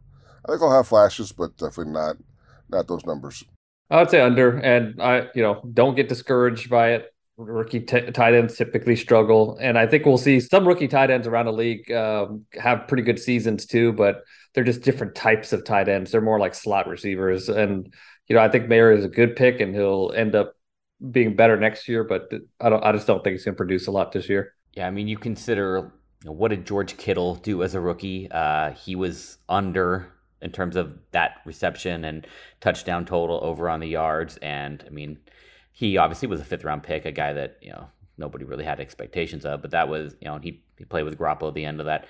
[SPEAKER 6] I think I'll have flashes, but definitely not those numbers.
[SPEAKER 7] I would say under, and I don't get discouraged by it. Rookie tight ends typically struggle, and I think we'll see some rookie tight ends around the league have pretty good seasons too, but they're just different types of tight ends. They're more like slot receivers, and I think Mayer is a good pick, and he'll end up being better next year, but I just don't think he's going to produce a lot this year.
[SPEAKER 5] Yeah, you consider what did George Kittle do as a rookie? He was under in terms of that reception and touchdown total, over on the yards, and he obviously was a 5th round pick, a guy that, nobody really had expectations of, but that was, he played with Garoppolo at the end of that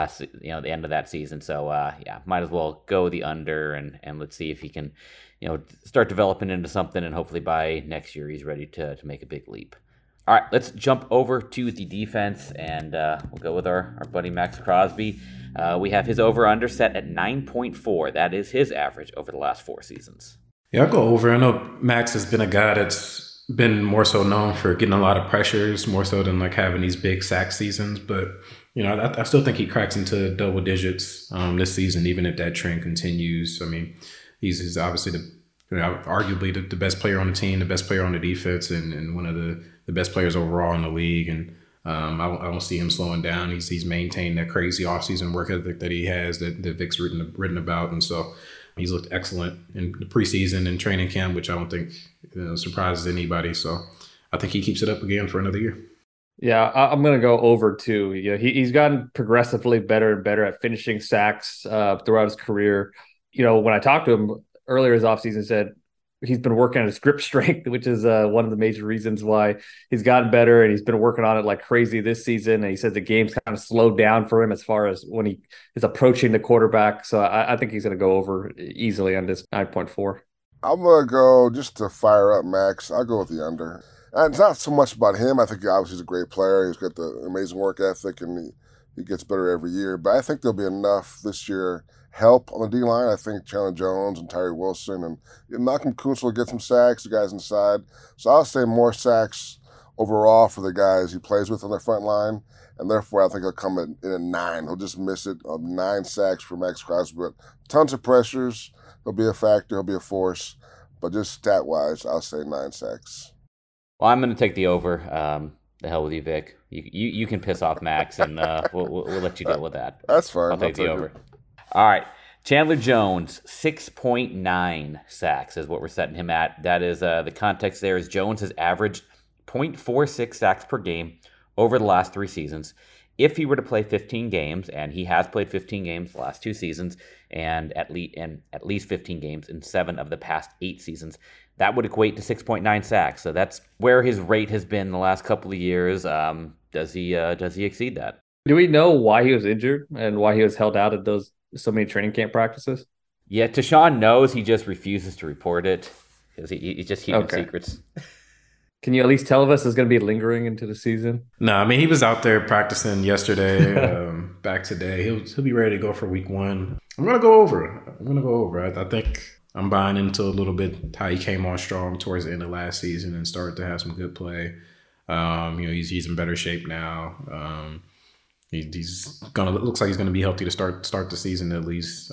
[SPEAKER 5] the end of that season. So, might as well go the under and let's see if he can, start developing into something, and hopefully by next year he's ready to make a big leap. All right, let's jump over to the defense, and we'll go with our buddy Max Crosby. We have his over-under set at 9.4. That is his average over the last 4 seasons.
[SPEAKER 8] Yeah, I'll go over. I know Max has been a guy that's been more so known for getting a lot of pressures, more so than like having these big sack seasons. But, I still think he cracks into double digits this season, even if that trend continues. He's obviously arguably the best player on the team, the best player on the defense, and one of the best players overall in the league. And I don't see him slowing down. He's maintained that crazy offseason work ethic that he has that Vic's written about. And so he's looked excellent in the preseason and training camp, which I don't think surprises anybody. So I think he keeps it up again for another year.
[SPEAKER 7] Yeah, I'm going to go over too. He's gotten progressively better and better at finishing sacks throughout his career. When I talked to him earlier this offseason, said he's been working on his grip strength, which is one of the major reasons why he's gotten better, and he's been working on it like crazy this season. And he says the game's kind of slowed down for him as far as when he is approaching the quarterback. So I think he's going to go over easily on this 9.4.
[SPEAKER 6] I'm going to go, just to fire up Max, I'll go with the under. And it's not so much about him. I think obviously he's a great player. He's got the amazing work ethic, and he gets better every year. But I think there'll be enough this year help on the D-line. I think Chandler Jones and Tyree Wilson and Malcolm Kuntz will get some sacks, the guys inside. So I'll say more sacks overall for the guys he plays with on the front line. And therefore, I think he'll come in a 9. He'll just miss it. 9 sacks for Max Crosby. But tons of pressures. He'll be a factor. He'll be a force. But just stat-wise, I'll say 9 sacks.
[SPEAKER 5] Well, I'm going to take the over. The hell with you, Vic. You can piss off Max, and we'll let you deal with that.
[SPEAKER 6] That's fine.
[SPEAKER 5] I'll take the over. All right. Chandler Jones, 6.9 sacks is what we're setting him at. That is the context there is Jones has averaged 0.46 sacks per game over the last 3 seasons. If he were to play 15 games, and he has played 15 games the last 2 seasons, and at least 15 games in 7 of the past 8 seasons, that would equate to 6.9 sacks. So that's where his rate has been the last couple of years. Does he exceed that?
[SPEAKER 7] Do we know why he was injured and why he was held out at those so many training camp practices?
[SPEAKER 5] Yeah, Tashawn knows. He just refuses to report it because he's just keeping secrets.
[SPEAKER 7] Can you at least tell us it's going to be lingering into the season?
[SPEAKER 8] No, I mean, he was out there practicing yesterday, back today. He'll be ready to go for week 1. I'm going to go over. I think I'm buying into a little bit how he came on strong towards the end of last season and started to have some good play. He's in better shape now. Looks like he's going to be healthy to start the season at least.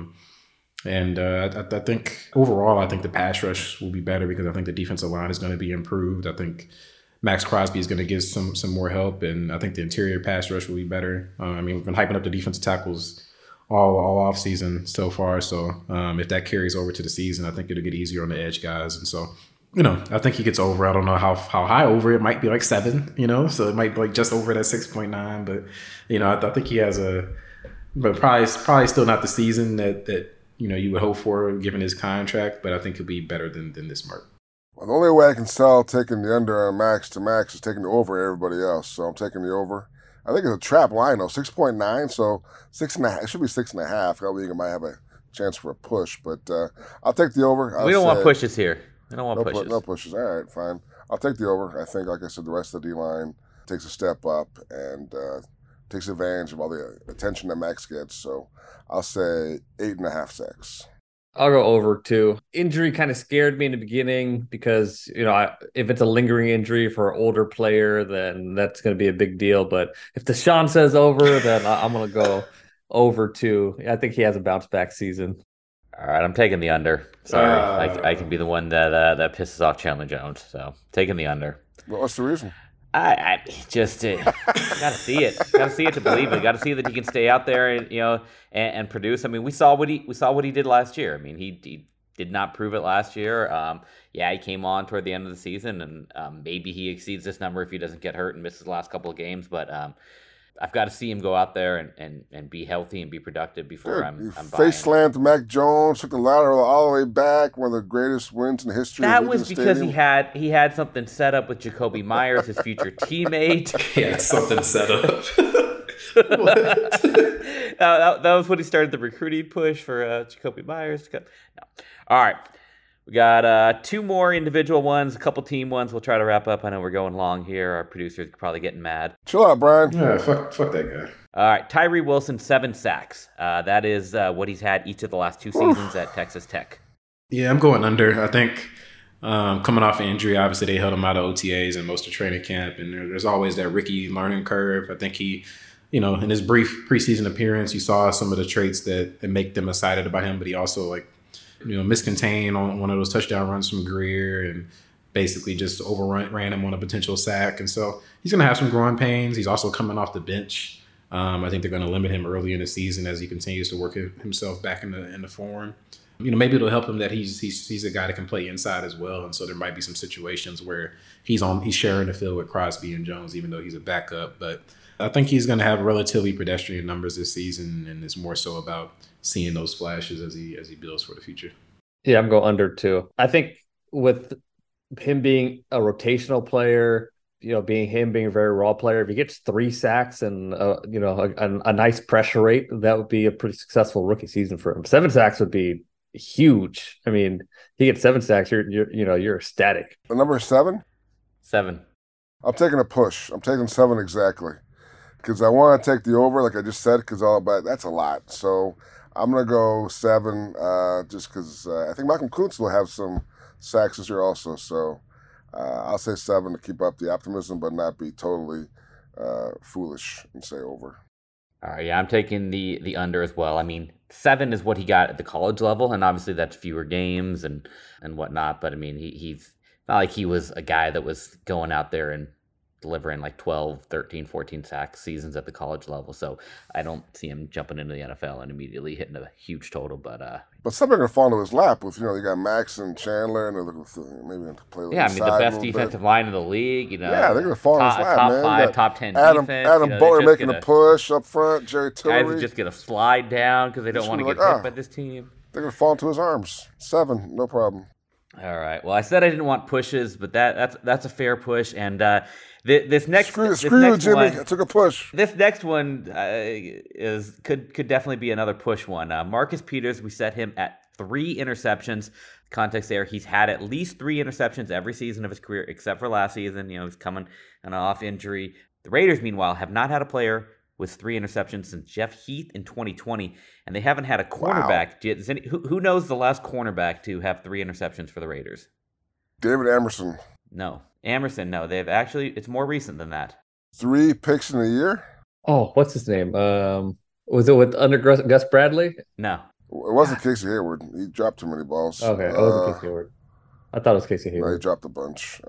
[SPEAKER 8] I think overall, I think the pass rush will be better because I think the defensive line is going to be improved. I think Max Crosby is going to get some more help, and I think the interior pass rush will be better. We've been hyping up the defensive tackles all off season so far. So if that carries over to the season, I think it'll get easier on the edge guys. And so, I think he gets over. I don't know how high over. It might be like 7, so it might be like just over that 6.9. But, I think he has but probably still not the season that you would hope for given his contract, but I think he'll be better than this mark.
[SPEAKER 6] Well, the only way I can sell taking the under on Max to Max is taking the over everybody else. So I'm taking the over. I think it's a trap line though, 6.9. So 6.5. It should be 6.5. I think it might have a chance for a push, but I'll take the over.
[SPEAKER 5] We don't want pushes here. We don't want pushes.
[SPEAKER 6] No pushes. All right, fine. I'll take the over. I think, like I said, the rest of the D-line takes a step up and takes advantage of all the attention that Max gets. So I'll say 8.5 sacks.
[SPEAKER 7] I'll go over too. Injury kind of scared me in the beginning because, if it's a lingering injury for an older player, then that's going to be a big deal. But if Deshaun says over, then I'm going to go over too. I think he has a bounce back season.
[SPEAKER 5] All right, I'm taking the under. Sorry, I can be the one that pisses off Chandler Jones. So taking the under.
[SPEAKER 6] Well, what's the reason?
[SPEAKER 5] I just gotta see it. Gotta see it to believe it. Gotta see that he can stay out there and produce. I mean, we saw what he did last year. I mean, he did not prove it last year. He came on toward the end of the season, and maybe he exceeds this number if he doesn't get hurt and misses the last couple of games. But I've got to see him go out there and be healthy and be productive before I'm
[SPEAKER 6] face slammed Mac Jones, took the ladder all the way back, one of the greatest wins in history.
[SPEAKER 5] That was because he had something set up with Jacoby Myers, his future teammate.
[SPEAKER 8] He had something set up.
[SPEAKER 5] That was when he started the recruiting push for Jacoby Myers. No. All right. We got 2 more individual ones, a couple team ones. We'll try to wrap up. I know we're going long here. Our producer's probably getting mad.
[SPEAKER 6] Chill out, Brian.
[SPEAKER 8] Yeah, fuck that guy.
[SPEAKER 5] All right, Tyree Wilson, 7 sacks. That is what he's had each of the last 2 seasons at Texas Tech.
[SPEAKER 8] Yeah, I'm going under. I think coming off an injury, obviously they held him out of OTAs and most of training camp, and there's always that rookie learning curve. I think he, in his brief preseason appearance, you saw some of the traits that make them excited about him, but he also miscontained on one of those touchdown runs from Greer and basically just ran him on a potential sack. And so he's going to have some growing pains. He's also coming off the bench. I think they're going to limit him early in the season as he continues to work himself back in the form. Maybe it'll help him that he's a guy that can play inside as well. And so there might be some situations where he's sharing the field with Crosby and Jones, even though he's a backup. But I think he's going to have relatively pedestrian numbers this season, and it's more so about seeing those flashes as he builds for the future.
[SPEAKER 7] Yeah, I'm going under too. I think with him being a rotational player, being a very raw player, if he gets 3 sacks and a nice pressure rate, that would be a pretty successful rookie season for him. 7 sacks would be huge. I mean, he gets 7 sacks, you're ecstatic.
[SPEAKER 6] The number is 7?
[SPEAKER 5] 7.
[SPEAKER 6] I'm taking a push. I'm taking 7 exactly. Because I want to take the over, like I just said, but that's a lot. So I'm going to go 7 just because I think Malcolm Kuntz will have some sacks this year also. So I'll say 7 to keep up the optimism, but not be totally foolish and say over.
[SPEAKER 5] All right, yeah, I'm taking the under as well. I mean, 7 is what he got at the college level, and obviously that's fewer games and whatnot. But I mean, he's not like he was a guy that was going out there and delivering like 12, 13, 14 sack seasons at the college level. So I don't see him jumping into the NFL and immediately hitting a huge total. But
[SPEAKER 6] some are going to fall into his lap with, you got Max and Chandler, and they're looking for maybe to play.
[SPEAKER 5] Yeah, I mean, the best defensive line in the league.
[SPEAKER 6] Yeah, they're going to fall in his lap,
[SPEAKER 5] top
[SPEAKER 6] man.
[SPEAKER 5] 5, top 10 defense.
[SPEAKER 6] Adam Butler making a push up front. Jerry Tillery.
[SPEAKER 5] Guys are just going to slide down because they don't want to get hit by this team.
[SPEAKER 6] They're going to fall into his arms. 7, no problem.
[SPEAKER 5] All right. Well, I said I didn't want pushes, but that's a fair push. And this next
[SPEAKER 6] screw you, Jimmy.
[SPEAKER 5] One,
[SPEAKER 6] I took a push.
[SPEAKER 5] This next one could definitely be another push one. Marcus Peters, we set him at 3 interceptions. Context there, he's had at least 3 interceptions every season of his career, except for last season. He's coming on an off injury. The Raiders, meanwhile, have not had a player with 3 interceptions since Jeff Heath in 2020, and they haven't had a cornerback. Wow. Who knows the last cornerback to have 3 interceptions for the Raiders?
[SPEAKER 6] David Amerson.
[SPEAKER 5] No. Amerson, no. They've actually, it's more recent than that.
[SPEAKER 6] 3 picks in a year?
[SPEAKER 7] Oh, what's his name? Was it with under Gus Bradley?
[SPEAKER 5] No.
[SPEAKER 6] It wasn't Casey Hayward. He dropped too many balls.
[SPEAKER 7] Okay, it wasn't Casey Hayward. I thought it was Casey Hayward.
[SPEAKER 6] No, he dropped a bunch.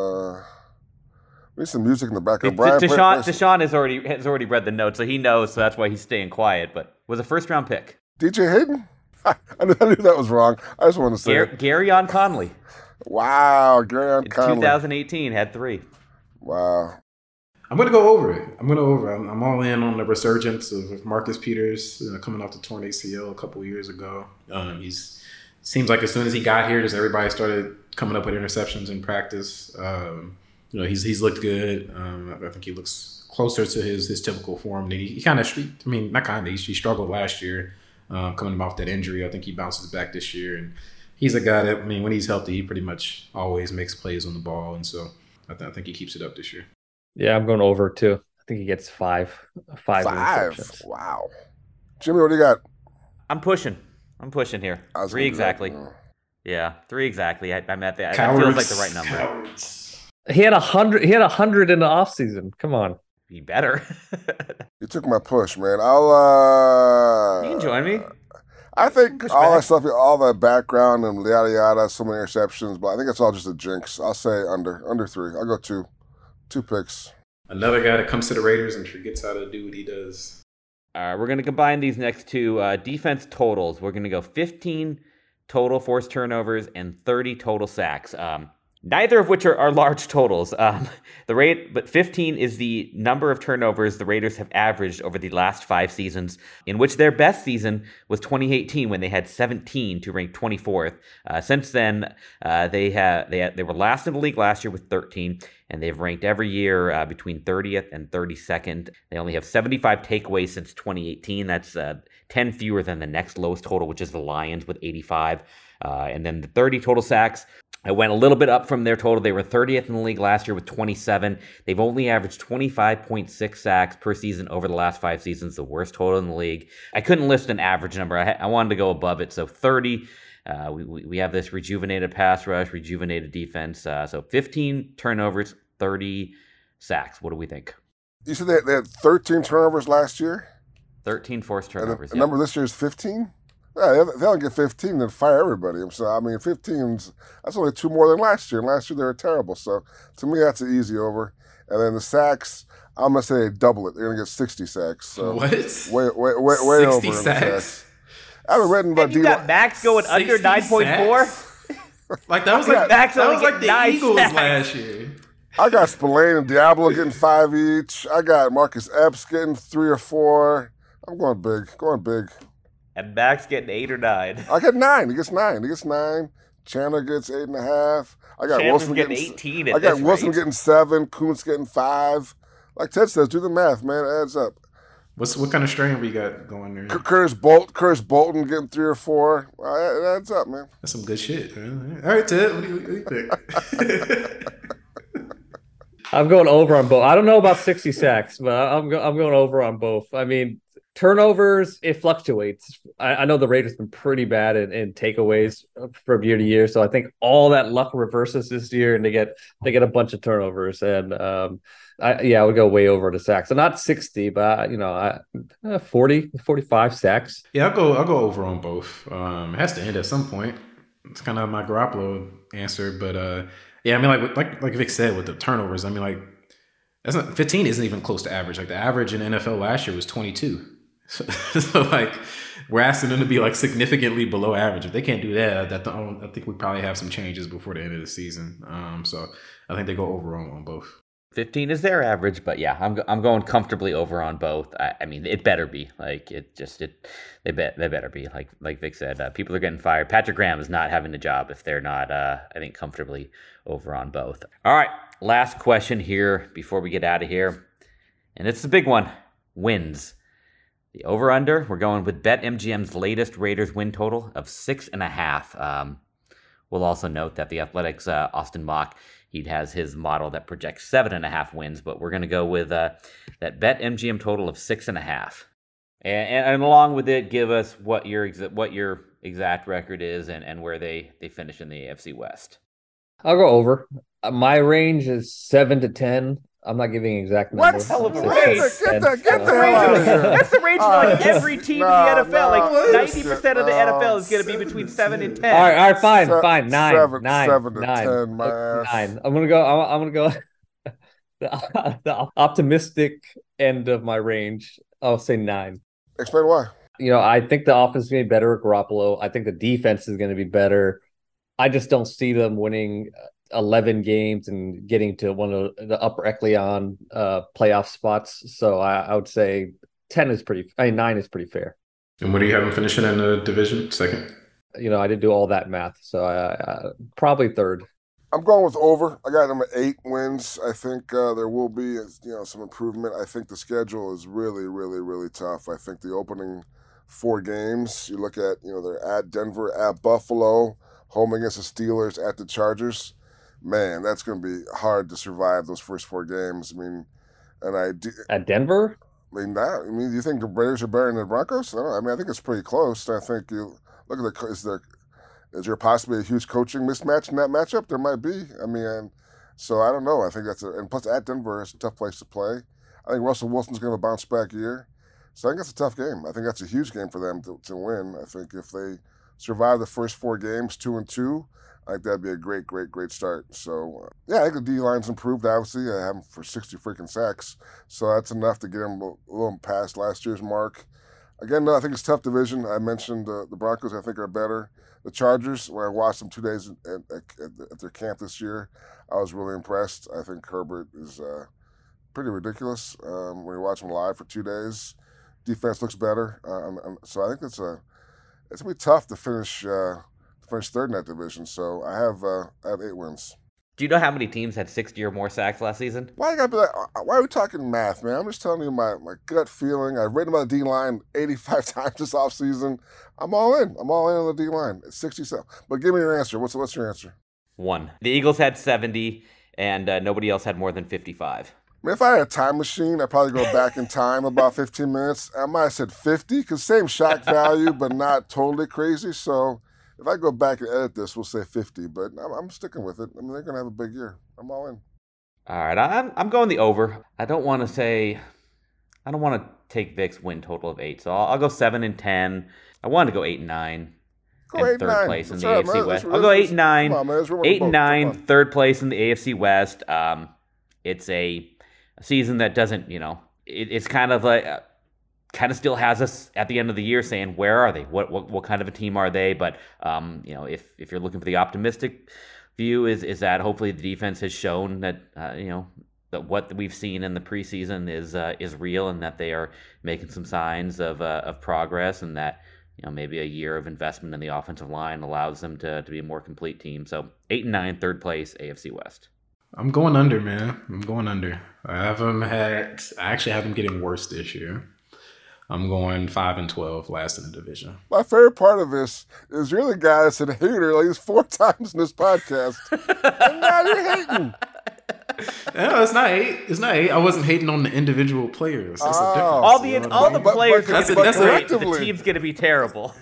[SPEAKER 6] We need some music in the background.
[SPEAKER 5] Deshaun has already read the notes, so he knows, so that's why he's staying quiet. But was a first-round pick.
[SPEAKER 6] DJ Hayden? I knew that was wrong. I just wanted to say
[SPEAKER 5] Garyon Conley.
[SPEAKER 6] Wow, Garyon Conley.
[SPEAKER 5] 2018 had 3.
[SPEAKER 6] Wow.
[SPEAKER 8] I'm going to go over it. I'm all in on the resurgence of Marcus Peters coming off the torn ACL a couple years ago. Seems like as soon as he got here, just everybody started coming up with interceptions in practice. He's looked good. I think he looks closer to his typical form. He struggled last year coming off that injury. I think he bounces back this year. And he's a guy that, when he's healthy, he pretty much always makes plays on the ball. And so I think he keeps it up this year.
[SPEAKER 7] Yeah, I'm going over too. I think he gets 5. 5 interceptions.
[SPEAKER 6] Wow. Jimmy, what do you got?
[SPEAKER 5] I'm pushing here. 3 exactly. Yeah, 3 exactly. I'm at that. That feels like the right number.
[SPEAKER 7] Cowards. He had 100. He had 100 in the offseason. Come on.
[SPEAKER 5] Be better.
[SPEAKER 6] You took my push, man.
[SPEAKER 5] You can join me.
[SPEAKER 6] I think all that stuff, all that background and yada yada, so many interceptions, but I think it's all just a jinx. I'll say under 3. I'll go 2. 2 picks.
[SPEAKER 8] Another guy that comes to the Raiders and forgets how to do what he does.
[SPEAKER 5] All right, we're going to combine these next 2 defense totals. We're going to go 15 total forced turnovers and 30 total sacks. Neither of which are large totals. But 15 is the number of turnovers the Raiders have averaged over the last 5 seasons, in which their best season was 2018 when they had 17 to rank 24th. Since then, they were last in the league last year with 13, and they've ranked every year between 30th and 32nd. They only have 75 takeaways since 2018. That's 10 fewer than the next lowest total, which is the Lions with 85. And then the 30 total sacks, I went a little bit up from their total. They were 30th in the league last year with 27. They've only averaged 25.6 sacks per season over the last 5 seasons, the worst total in the league. I couldn't list an average number. I wanted to go above it. So 30, we have this rejuvenated pass rush, rejuvenated defense. So 15 turnovers, 30 sacks. What do we think?
[SPEAKER 6] You said they had 13 turnovers last year?
[SPEAKER 5] 13 forced turnovers.
[SPEAKER 6] The number this year is 15? Yeah, if they don't get 15, then fire everybody. So, 15's, that's only 2 more than last year. And last year they were terrible. So, to me, that's an easy over. And then the sacks, I'm going to say double it. They're going to get 60 sacks. So
[SPEAKER 8] what?
[SPEAKER 6] Way
[SPEAKER 8] 60
[SPEAKER 6] over
[SPEAKER 8] sacks?
[SPEAKER 6] I haven't read about
[SPEAKER 5] you got Max going under 9.4?
[SPEAKER 8] Like, that was like the Eagles last year.
[SPEAKER 6] I got Spillane and Diablo getting 5 each. I got Marcus Epps getting 3 or 4. I'm going big.
[SPEAKER 5] And Max getting 8 or 9.
[SPEAKER 6] I got 9. He gets 9. Chandler gets 8.5. I got Wilson getting
[SPEAKER 5] 18.
[SPEAKER 6] I got Wilson getting 7. Kuntz getting 5. Like Ted says, do the math, man. It adds up.
[SPEAKER 8] What kind of strain we got going there?
[SPEAKER 6] Curtis Bolton getting 3 or 4. It adds up, man.
[SPEAKER 8] That's some good shit, man. All right, Ted, what do you think?
[SPEAKER 7] I'm going over on both. I don't know about 60 sacks, but I'm going over on both. Turnovers, it fluctuates. I know the Raiders have been pretty bad in takeaways from year to year, so I think all that luck reverses this year, and they get a bunch of turnovers. And I would go way over the sacks. So not 60, but 40, 45 sacks.
[SPEAKER 8] Yeah, I'll go over on both. It has to end at some point. It's kind of my Garoppolo answer, but I mean, like Vic said with the turnovers, I mean, like 15 isn't even close to average. Like the average in NFL last year was 22. So like we're asking them to be like significantly below average. If they can't do that, I think we probably have some changes before the end of the season. So I think they go over on both.
[SPEAKER 5] 15 is their average, but yeah, I'm going comfortably over on both. I mean, it better be like they better be like Vic said. People are getting fired. Patrick Graham is not having the job if they're not. I think comfortably over on both. All right, last question here before we get out of here, and it's a big one: wins. The over/under, we're going with BetMGM's latest Raiders win total of 6.5. We'll also note that the Athletics' Austin Mock, he has his model that projects 7.5 wins, but we're going to go with that BetMGM total of 6.5. And along with it, give us what your exact record is and where they finish in the AFC West.
[SPEAKER 7] I'll go over. My range is 7 to 10. I'm not giving an exact number.
[SPEAKER 5] What hell of a range?
[SPEAKER 6] Get the hell out of here.
[SPEAKER 5] That's the range for like every team in the NFL. Like 90% of the NFL is going to be between 7 and 10.
[SPEAKER 7] All right, fine. 9.
[SPEAKER 6] 7 to
[SPEAKER 7] 9.
[SPEAKER 6] 10, my ass.
[SPEAKER 7] 9. I'm gonna go the optimistic end of my range. I'll say 9.
[SPEAKER 6] Explain why.
[SPEAKER 7] I think the offense is going to be better at Garoppolo. I think the defense is going to be better. I just don't see them winning 11 games and getting to one of the upper echelon playoff spots. So I would say 9 is pretty fair.
[SPEAKER 8] And what do you have them finishing in the division? Second?
[SPEAKER 7] I didn't do all that math, so I probably third.
[SPEAKER 6] I'm going with over. I got them at 8 wins. I think there will be some improvement. I think the schedule is really, really, really tough. I think the opening 4 games, you look at, they're at Denver, at Buffalo, home against the Steelers, at the Chargers. Man, that's going to be hard to survive those first 4 games. I mean,
[SPEAKER 7] at Denver?
[SPEAKER 6] Do you think the Raiders are better than the Broncos? I think it's pretty close. I think you look at is there possibly a huge coaching mismatch in that matchup? There might be. So I don't know. I think and plus at Denver, it's a tough place to play. I think Russell Wilson's going to have a bounce back year. So I think that's a tough game. I think that's a huge game for them to win. I think if they survive the first 4 games, 2-2, I think that'd be a great, great, great start. So, I think the D-line's improved, obviously. I have them for 60 freaking sacks. So that's enough to get them a little past last year's mark. Again, no, I think it's a tough division. I mentioned the Broncos, I think, are better. The Chargers, when I watched them 2 days at their camp this year, I was really impressed. I think Herbert is pretty ridiculous when you watch him live for 2 days. Defense looks better. So I think it's going to be tough to finish third in that division. So I have 8 wins.
[SPEAKER 5] Do you know how many teams had 60 or more sacks last season?
[SPEAKER 6] Why you gotta be like? Why are we talking math, man? I'm just telling you my gut feeling. I've written about the D-line 85 times this offseason. I'm all in. I'm all in on the D-line. It's 67. But give me your answer. What's your answer?
[SPEAKER 5] 1. The Eagles had 70, and nobody else had more than 55.
[SPEAKER 6] If I had a time machine, I'd probably go back in time about 15 minutes. I might have said 50, because same shock value, but not totally crazy. So if I go back and edit this, we'll say 50, but I'm sticking with it. They're going to have a big year. I'm all in.
[SPEAKER 5] All right, I'm going the over. I don't want to take Vic's win total of 8, so I'll go 7 and 10. I wanted to go 8 and 9.
[SPEAKER 6] Go 8 and 9.
[SPEAKER 5] Place in the AFC West. I'll go 8 and 9. 8 and 9, third place in the AFC West. It's a season that doesn't, it's kind of like kind of still has us at the end of the year saying, where are they? What kind of a team are they? But if you're looking for the optimistic view, is that hopefully the defense has shown that that what we've seen in the preseason is real, and that they are making some signs of progress, and that maybe a year of investment in the offensive line allows them to be a more complete team. So 8 and 9, third place, AFC West.
[SPEAKER 8] I'm going under, man. I'm going under. I actually have them getting worse this year. I'm going 5 and 12, last in the division.
[SPEAKER 6] My favorite part of this is you're the guy that's a hater like 4 times in this podcast. And now you're hating.
[SPEAKER 8] No, it's not hate. It's not hate. I wasn't hating on the individual players. That's a difference.
[SPEAKER 5] All the players are going to be great. The
[SPEAKER 6] collectively.
[SPEAKER 5] team's going to be terrible.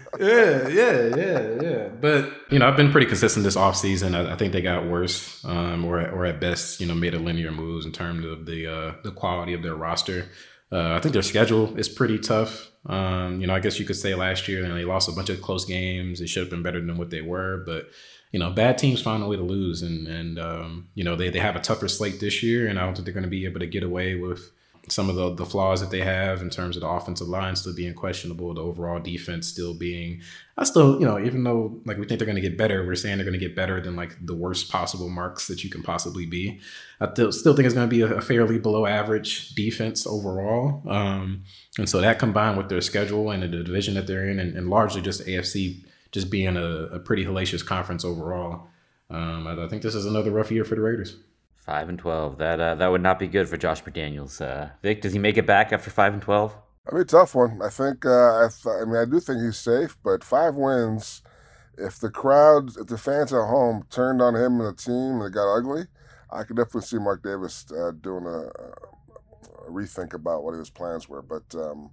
[SPEAKER 8] Yeah. But I've been pretty consistent this offseason. I think they got worse, or at best, made a linear moves in terms of the quality of their roster. I think their schedule is pretty tough. I guess you could say last year they lost a bunch of close games. They should have been better than what they were, but bad teams find a way to lose, and they have a tougher slate this year, and I don't think they're going to be able to get away with some of the flaws that they have in terms of the offensive line still being questionable, the overall defense still being. Even though we think they're going to get better, we're saying they're going to get better than the worst possible marks that you can possibly be. I still think it's going to be a fairly below average defense overall, and so that combined with their schedule and the division that they're in, and largely just AFC. Just being a pretty hellacious conference overall, I think this is another rough year for the Raiders.
[SPEAKER 5] 5-12. That would not be good for Josh McDaniels. Vic, does he make it back after 5-12?
[SPEAKER 6] I mean, tough one. I think. I do think he's safe, but 5 wins. If the fans at home turned on him and the team and it got ugly, I could definitely see Mark Davis doing a rethink about what his plans were. But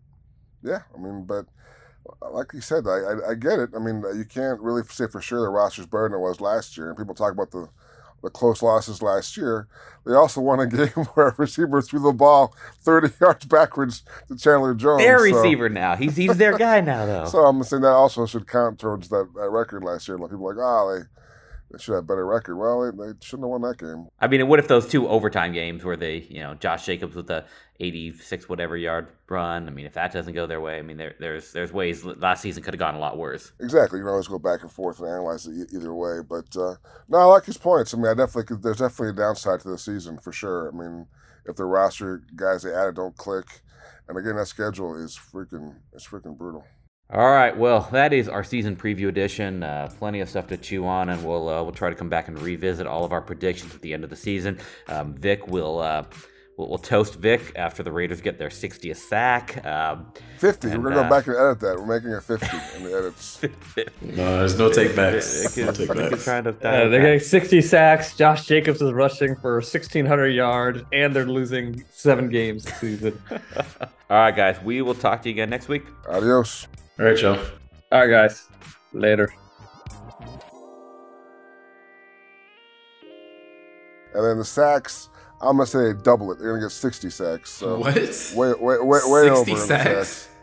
[SPEAKER 6] but. Like you said, I get it. I mean, you can't really say for sure the roster's better than it was last year. And people talk about the close losses last year. They also won a game where a receiver threw the ball 30 yards backwards to Chandler Jones.
[SPEAKER 5] Their receiver now. He's their guy now, though.
[SPEAKER 6] So I'm saying that also should count towards that record last year. Like people are like, they should have a better record. Well, they shouldn't have won that game.
[SPEAKER 5] I mean, what if those 2 overtime games where they, Josh Jacobs with the 86 whatever yard run? I mean, if that doesn't go their way, I mean, there's ways last season could have gone a lot worse.
[SPEAKER 6] Exactly. You can always go back and forth and analyze it either way. But no, I like his points. I mean, there's definitely a downside to the season for sure. I mean, if the roster guys they added don't click, and again, that schedule is freaking brutal.
[SPEAKER 5] All right, well, that is our season preview edition. Plenty of stuff to chew on, and we'll try to come back and revisit all of our predictions at the end of the season. Vic will we'll toast Vic after the Raiders get their 60th sack.
[SPEAKER 6] 50. We're gonna go back and edit that. We're making it 50 in the edits.
[SPEAKER 8] No, there's no takebacks.
[SPEAKER 7] They're getting 60 sacks. Josh Jacobs is rushing for 1,600 yards, and they're losing 7 games this season.
[SPEAKER 5] All right, guys, we will talk to you again next week.
[SPEAKER 6] Adios.
[SPEAKER 8] All right, Joe.
[SPEAKER 7] All right, guys. Later.
[SPEAKER 6] And then the sacks, I'm going to say double it. They're going to get 60 sacks. So
[SPEAKER 8] what?
[SPEAKER 6] Way over
[SPEAKER 8] 60 sacks?